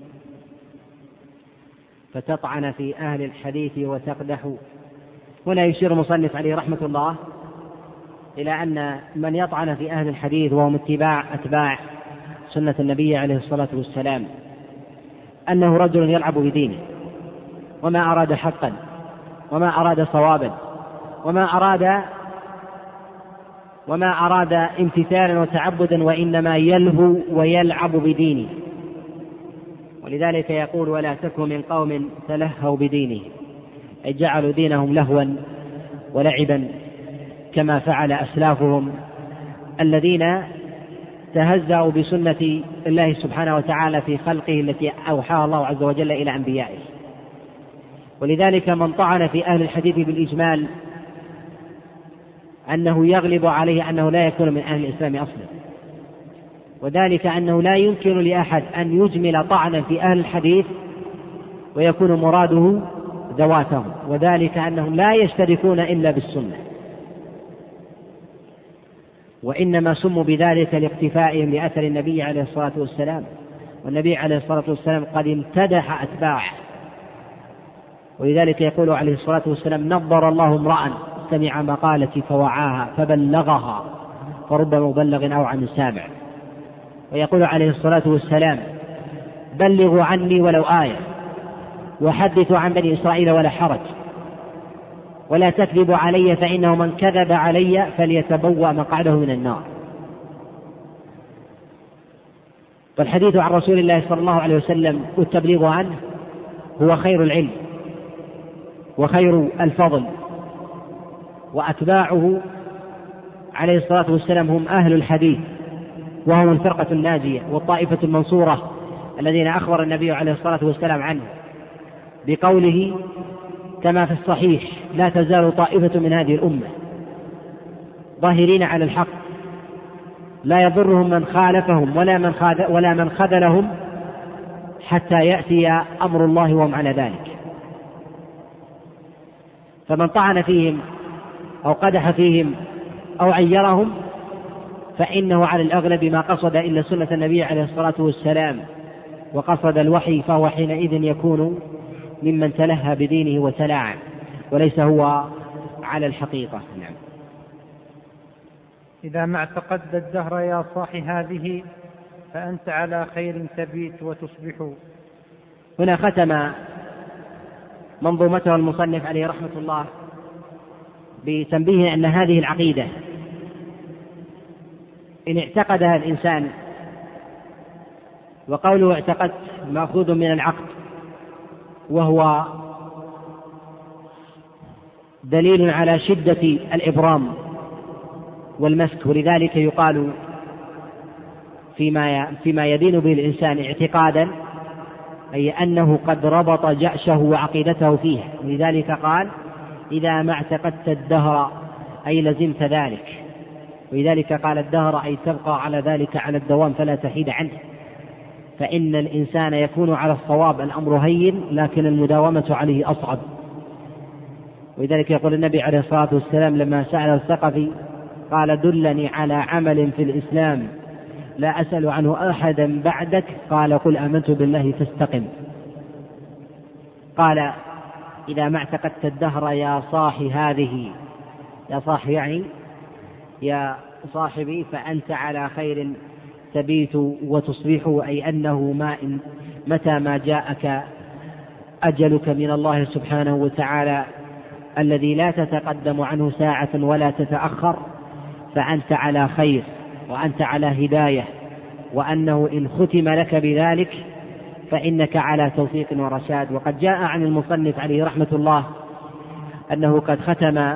فتطعن في أهل الحديث وتقدحوا. هنا يشير المصنف عليه رحمة الله إلى أن من يطعن في أهل الحديث وهم اتباع أتباع سنة النبي عليه الصلاة والسلام أنه رجل يلعب بدينه، وما أراد حقا وما أراد صوابا وما أراد وما أراد امتثالا وتعبدا، وإنما يلهو ويلعب بدينه. ولذلك يقول ولا تكن من قوم تلهوا بدينه، أي جعلوا دينهم لهوا ولعبا كما فعل أسلافهم الذين تهزأوا بسنة الله سبحانه وتعالى في خلقه التي أوحاها الله عز وجل إلى أنبيائه. ولذلك من طعن في أهل الحديث بالإجمال أنه يغلب عليه أنه لا يكون من أهل الإسلام أصلا، وذلك أنه لا يمكن لأحد أن يجمل طعنا في أهل الحديث ويكون مراده ذواتهم، وذلك أنهم لا يشتركون إلا بالسنة، وإنما سموا بذلك لاقتفائهم لأثر النبي عليه الصلاة والسلام، والنبي عليه الصلاة والسلام قد امتدح أتباعه. ولذلك يقول عليه الصلاة والسلام نظر الله امرأ سمع مقالتي فوعاها فبلغها فرب مبلغ أو عن سامع. ويقول عليه الصلاة والسلام بلغوا عني ولو آية وحدثوا عن بني إسرائيل ولا حرج ولا تكذبوا علي فإنه من كذب علي فليتبوأ مقعده من النار. والحديث عن رسول الله صلى الله عليه وسلم والتبليغ عنه هو خير العلم وخير الفضل، وأتباعه عليه الصلاة والسلام هم أهل الحديث، وهم الفرقة الناجية والطائفة المنصورة الذين أخبر النبي عليه الصلاة والسلام عنه بقوله كما في الصحيح لا تزال طائفة من هذه الأمة ظاهرين على الحق لا يضرهم من خالفهم ولا من ولا من خذلهم حتى يأتي أمر الله وهم على ذلك. فمن طعن فيهم أو قدح فيهم أو عيرهم فإنه على الأغلب ما قصد إلا سنة النبي عليه الصلاة والسلام وقصد الوحي، فهو حينئذ يكون ممن تلهى بدينه وتلاعب، وليس هو على الحقيقة. نعم. إذا ما اعتقدت الدهر يا صاح هذه فأنت على خير تبيت وتصبح. هنا ختم منظومته المصنف عليه رحمة الله بتنبيه أن هذه العقيدة إن اعتقدها الإنسان وقوله اعتقدت مأخوذ من العقد، وهو دليل على شدة الإبرام والمسك، ولذلك يقال فيما فيما يدين به الإنسان اعتقادا أي أنه قد ربط جأشه وعقيدته فيه، ولذلك قال إذا ما اعتقدت الدهر أي لزمت ذلك، ولذلك قال الدهر أي تبقى على ذلك على الدوام فلا تحيد عنه، فإن الإنسان يكون على الصواب الأمر هين لكن المداومة عليه أصعب. ولذلك يقول النبي عليه الصلاة والسلام لما سأل الثقفي قال دلني على عمل في الإسلام لا أسأل عنه أحدا بعدك، قال قل آمنت بالله فاستقم. قال إذا ما اعتقدت الدهر يا صاحي هذه، يا صاحي يعني يا صاحبي، فأنت على خير تبيت وتصبح، أي أنه ما إن متى ما جاءك أجلك من الله سبحانه وتعالى الذي لا تتقدم عنه ساعة ولا تتأخر، فأنت على خير وأنت على هداية، وأنه إن ختم لك بذلك فإنك على توفيق ورشاد. وقد جاء عن المصنف عليه رحمة الله أنه قد ختم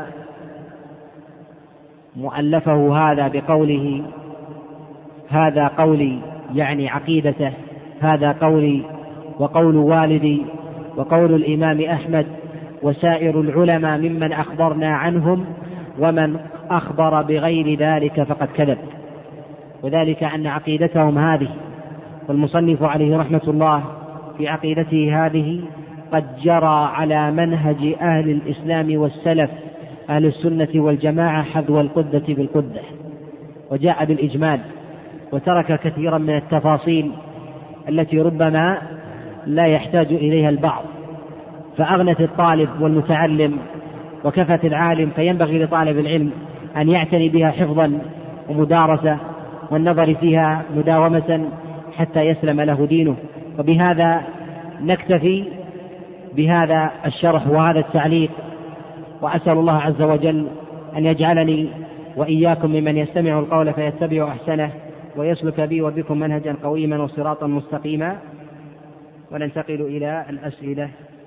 مؤلفه هذا بقوله هذا قولي، يعني عقيدته، هذا قولي وقول والدي وقول الإمام أحمد وسائر العلماء ممن أخبرنا عنهم، ومن أخبر بغير ذلك فقد كذب. وذلك أن عقيدتهم هذه، والمصنف عليه رحمة الله في عقيدته هذه قد جرى على منهج أهل الإسلام والسلف أهل السنة والجماعة حذو القدة بالقدة، وجاء بالإجمال، وترك كثيرا من التفاصيل التي ربما لا يحتاج إليها البعض، فأغنت الطالب والمتعلم وكفت العالم، فينبغي لطالب العلم أن يعتني بها حفظا ومدارسة والنظر فيها مداومة حتى يسلم له دينه. وبهذا نكتفي بهذا الشرح وهذا التعليق، وأسأل الله عز وجل أن يجعلني وإياكم ممن يستمع القول فيتبع أحسنه، ويسلك بي وبكم منهجا قويما وصراطا مستقيما. وننتقل إلى الأسئلة.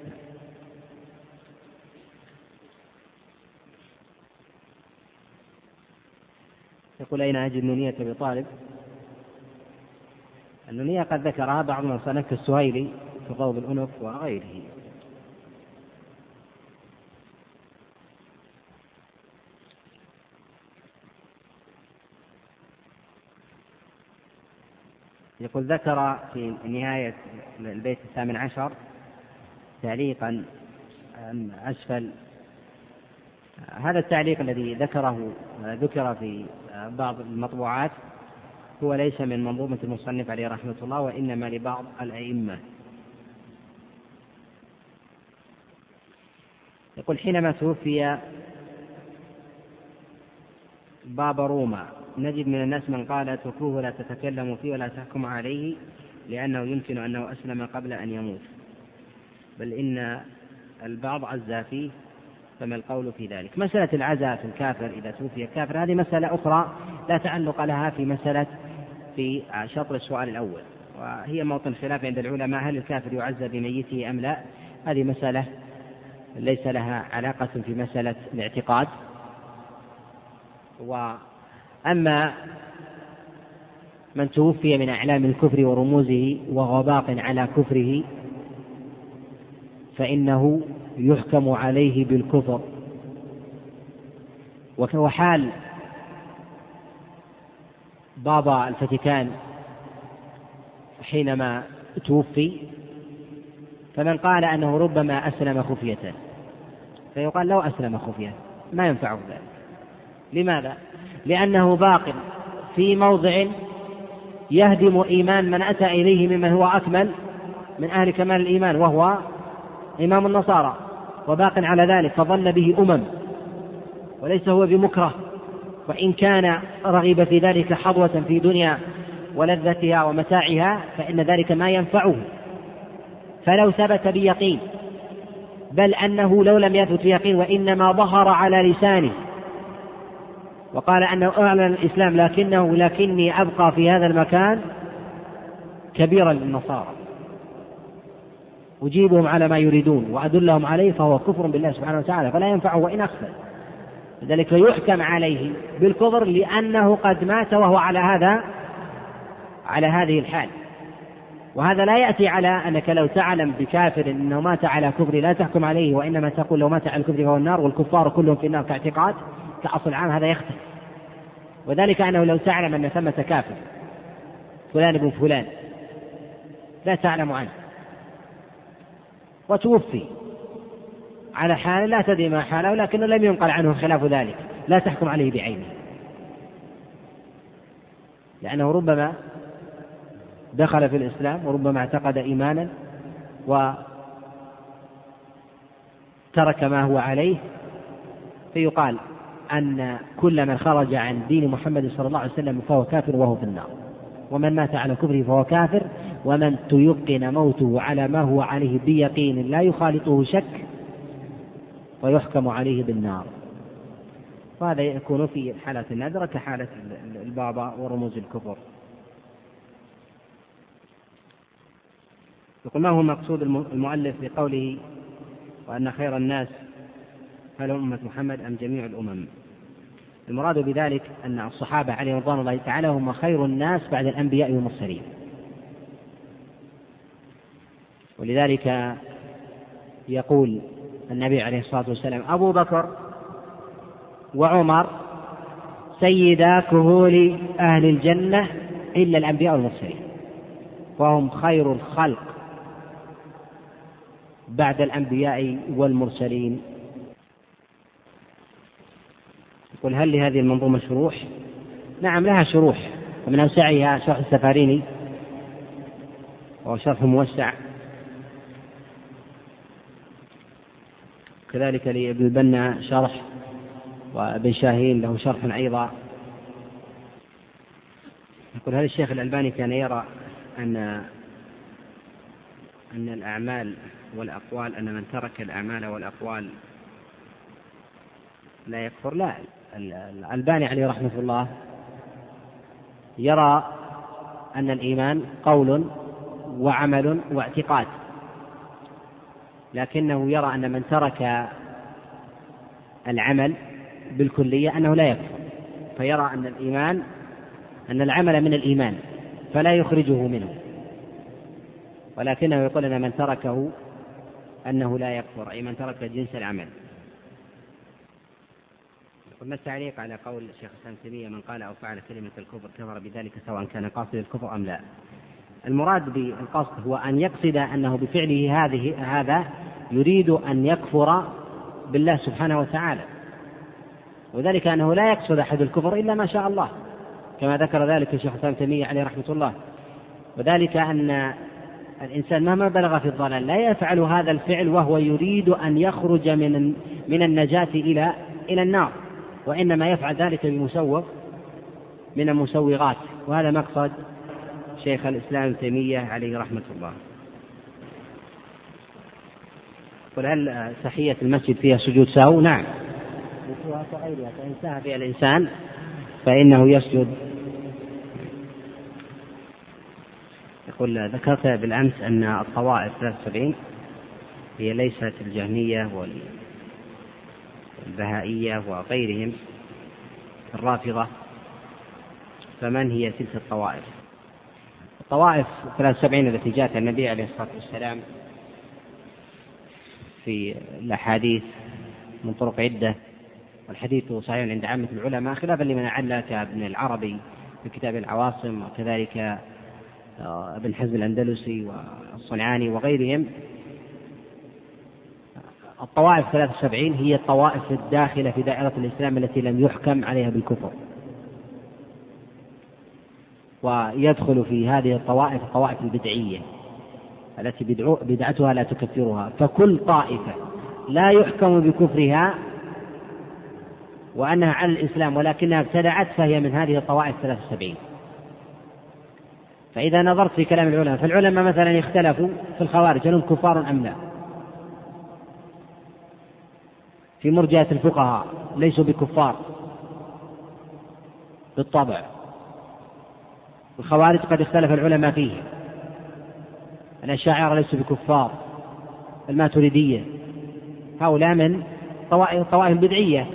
يقول أين أجد نونية بطالب؟ النونية قد ذكرها بعض من صنف السهيلي في روض الأنف وغيره. يقول ذكر في نهاية البيت الثامن عشر تعليقا أسفل. هذا التعليق الذي ذكره ذكر في بعض المطبوعات هو ليس من منظومة المصنف عليه رحمة الله، وإنما لبعض الأئمة. يقول حينما توفي بابا روما نجد من الناس من قال اتركوه لا تتكلموا فيه ولا تحكم عليه لأنه يمكن أنه أسلم قبل أن يموت، بل إن البعض عزى فيه، فما القول في ذلك؟ مسألة العزاء في الكافر إذا توفي كافر هذه مسألة أخرى لا تعلق لها في مسألة في شطر السؤال الأول، وهي موطن خلاف عند العلماء هل الكافر يعزى بميته أم لا. هذه مسألة ليس لها علاقة في مسألة الاعتقاد. وأما من توفي من أعلام الكفر ورموزه وغباق على كفره فإنه يحكم عليه بالكفر. وحال بابا الفاتيكان حينما توفي فمن قال أنه ربما أسلم خفية فيقال لو أسلم خفية ما ينفعه ذلك. لماذا؟ لأنه باق في موضع يهدم إيمان من أتى إليه ممن هو أكمل من أهل كمال الإيمان وهو إمام النصارى، وباق على ذلك، فظن به أمم وليس هو بمكره، وإن كان رغب في ذلك حظوة في دنيا ولذتها ومتاعها فإن ذلك ما ينفعه. فلو ثبت بيقين، بل أنه لو لم يثبت بيقين وإنما ظهر على لسانه وقال أنه أعلن الإسلام لكنه لكني أبقى في هذا المكان، كبيرا للنصارى أجيبهم على ما يريدون وأدلهم عليه فهو كفر بالله سبحانه وتعالى فلا ينفعه وإن أخفل، لذلك يحكم عليه بالكفر لأنه قد مات وهو على هذا على هذه الحال. وهذا لا يأتي على أنك لو تعلم بكافر أنه مات على كفر لا تحكم عليه، وإنما تقول لو مات على الكفر فهو النار والكفار كلهم في النار كاعتقاد كأصل عام، هذا يختلف. وذلك أنه لو تعلم أن ثمة كافر فلان ابن فلان لا تعلم عنه وتوفي على حال لا تدري ما حاله لكنه لم ينقل عنه خلاف ذلك، لا تحكم عليه بعينه، لأنه ربما دخل في الإسلام وربما اعتقد إيمانا وترك ما هو عليه، فيقال أن كل من خرج عن دين محمد صلى الله عليه وسلم فهو كافر وهو في النار، ومن مات على كفره فهو كافر، ومن تيقن موته على ما هو عليه بيقين لا يخالطه شك ويحكم عليه بالنار. وهذا يكون في حالة النادرة كحالة البابا ورموز الكفر. يقول ما هو مقصود المؤلف بقوله وأن خير الناس هل أمة محمد أم جميع الأمم؟ المراد بذلك أن الصحابة عليهم رضوان الله تعالى هم خير الناس بعد الأنبياء والمرسلين، ولذلك يقول النبي عليه الصلاة والسلام أبو بكر وعمر سيدا كهول أهل الجنة إلا الأنبياء والمرسلين، وهم خير الخلق بعد الأنبياء والمرسلين. يقول هل لهذه المنظومة شروح؟ نعم لها شروح، ومن أوسعها شرح السفاريني وهو شرح موسع، كذلك لابن البنا شرح، وابن شاهين له شرح أيضا. يقول هل الشيخ الألباني كان يرى أن أن الأعمال والأقوال أن من ترك الأعمال والأقوال لا يكفر؟ لا، الألباني عليه رحمة الله يرى أن الإيمان قول وعمل واعتقاد، لكنه يرى أن من ترك العمل بالكلية أنه لا يكفر، فيرى أن الإيمان أن العمل من الإيمان فلا يخرجه منه، ولكنه يقول أن من تركه أنه لا يكفر، أي من ترك جنس العمل. ما التعليق على قول الشيخ الإسلام ابن تيمية من قال أو فعل كلمة الكفر كفر بذلك سواء كان قاصد الكفر أم لا؟ المراد بالقصد هو أن يقصد أنه بفعله هذه هذا يريد أن يكفر بالله سبحانه وتعالى، وذلك أنه لا يقصد أحد الكفر إلا ما شاء الله، كما ذكر ذلك الشيخ الإسلام ابن تيمية عليه رحمة الله. وذلك أن الإنسان مهما بلغ في الضلال لا يفعل هذا الفعل وهو يريد أن يخرج من من النجاة إلى إلى النار، وإنما يفعل ذلك بمسوغ من المسوغات، وهذا مقصد شيخ الإسلام ابن تيمية عليه رحمة الله. قل هل تحية المسجد فيها سجود سهو؟ نعم، مثلها كغيرها، فإن سهى فيها الإنسان فإنه يسجد. يقول ذكرت بالأمس أن الطوائف ثلاثة وسبعين هي ليست الجهمية والبهائية وغيرهم الرافضة، فمن هي تلك الطوائف؟ الطوائف ثلاثة وسبعين التي جاءت النبي عليه الصلاة والسلام في الأحاديث من طرق عدة، والحديث صحيح عند عامة العلماء خلافا لمن عل كابن العربي في كتاب العواصم، وكذلك ابن حزم الأندلسي والصنعاني وغيرهم. الطوائف ثلاثة وسبعين هي الطوائف الداخلة في دائرة الإسلام التي لم يحكم عليها بالكفر، ويدخل في هذه الطوائف الطوائف البدعية التي بدعتها لا تكفرها، فكل طائفة لا يحكم بكفرها وأنها على الإسلام ولكنها ابتدعت فهي من هذه الطوائف ثلاثة وسبعين. فإذا نظرت في كلام العلماء، فالعلماء مثلا يختلفوا في الخوارج هل هم كفار أم لا، في مرجئة الفقهاء ليسوا بكفار بالطبع، الخوارج قد اختلف العلماء فيه الأشاعرة ليسوا بكفار، الماتريدية، هؤلاء من طوائف بدعية.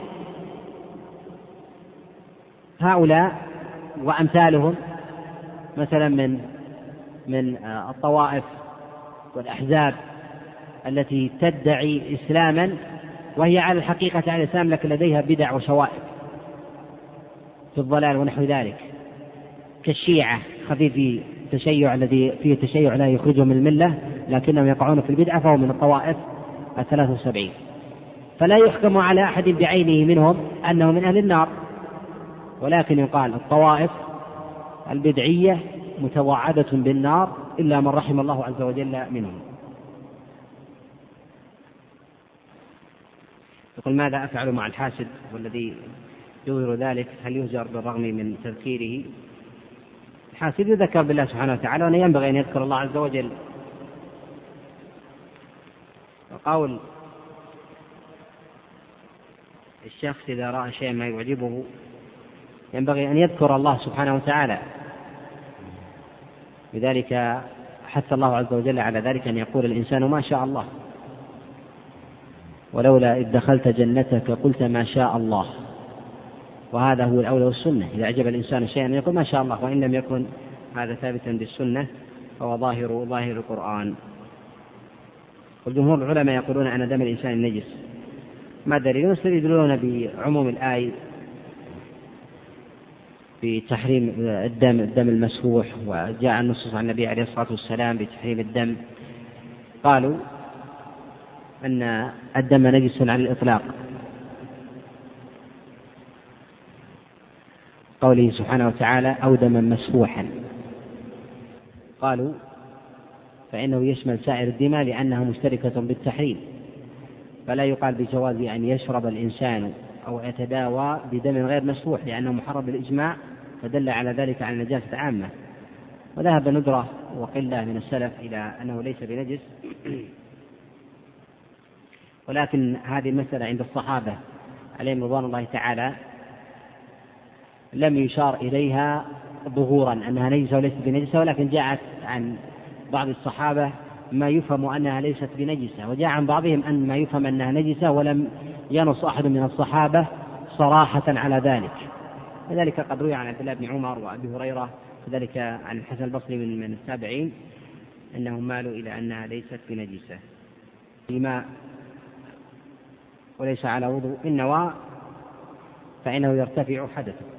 هؤلاء وأمثالهم مثلا من من الطوائف والأحزاب التي تدعي إسلاما وهي على الحقيقة على الإسلام لكن لديها بدع وشوائب في الضلال ونحو ذلك، كالشيعة خفيف التشيع الذي فيه التشيع لا يخرجهم من الملة لكنهم يقعون في البدعة، فهو من الطوائف الثلاثة وسبعين. فلا يحكم على أحد بعينه منهم أنه من أهل النار، ولكن يقال الطوائف البدعية متوعدة بالنار إلا من رحم الله عز وجل منهم. يقول ماذا أفعل مع الحاسد والذي يظهر ذلك؟ هل يهجر بالرغم من تذكيره؟ الحاسد يذكر بالله سبحانه وتعالى، وأن ينبغي أن يذكر الله عز وجل. وقول الشخص إذا رأى شيئا ما يعجبه ينبغي أن يذكر الله سبحانه وتعالى، لذلك حث الله عز وجل على ذلك أن يقول الإنسان ما شاء الله، ولولا إذ دخلت جنتك قلت ما شاء الله. وهذا هو الأولى والسنة، إذا أعجب الإنسان شيئا يقول ما شاء الله، وإن لم يكن هذا ثابتا بالسنة فهو ظاهر ظاهر القرآن. والجمهور العلماء يقولون أن دم الإنسان نجس. ما دليل؟ يستدلون بعموم الآية بتحريم الدم الدم المسفوح، وجاء النصوص عن النبي عليه الصلاة والسلام بتحريم الدم. قالوا أن الدم نجس على الإطلاق، قوله سبحانه وتعالى أو دما مسفوحا. قالوا فإنه يشمل سائر الدماء لأنها مشتركة بالتحريم، فلا يقال بجواز أن يشرب الإنسان أو يتداوى بدم غير مسفوح لأنه محرم بالإجماع، فدل على ذلك على النجاسة عامة. وذهب ندرة وقلة من السلف إلى أنه ليس بنجس، ولكن هذه المسألة عند الصحابة عليهم رضوان الله تعالى لم يشار إليها ظهورا أنها نجسة وليست بنجسة، ولكن جاءت عن بعض الصحابة ما يفهم أنها ليست بنجسة، وجاء عن بعضهم أن ما يفهم أنها نجسة، ولم ينص أحد من الصحابة صراحة على ذلك. لذلك قد روي عن عبد الله بن عمر وأبي هريرة، كذلك عن الحسن البصري من من التابعين أنهم مالوا إلى أنها ليست بنجسة. بما وليس على وضوء النواة فإنه يرتفع حدثه.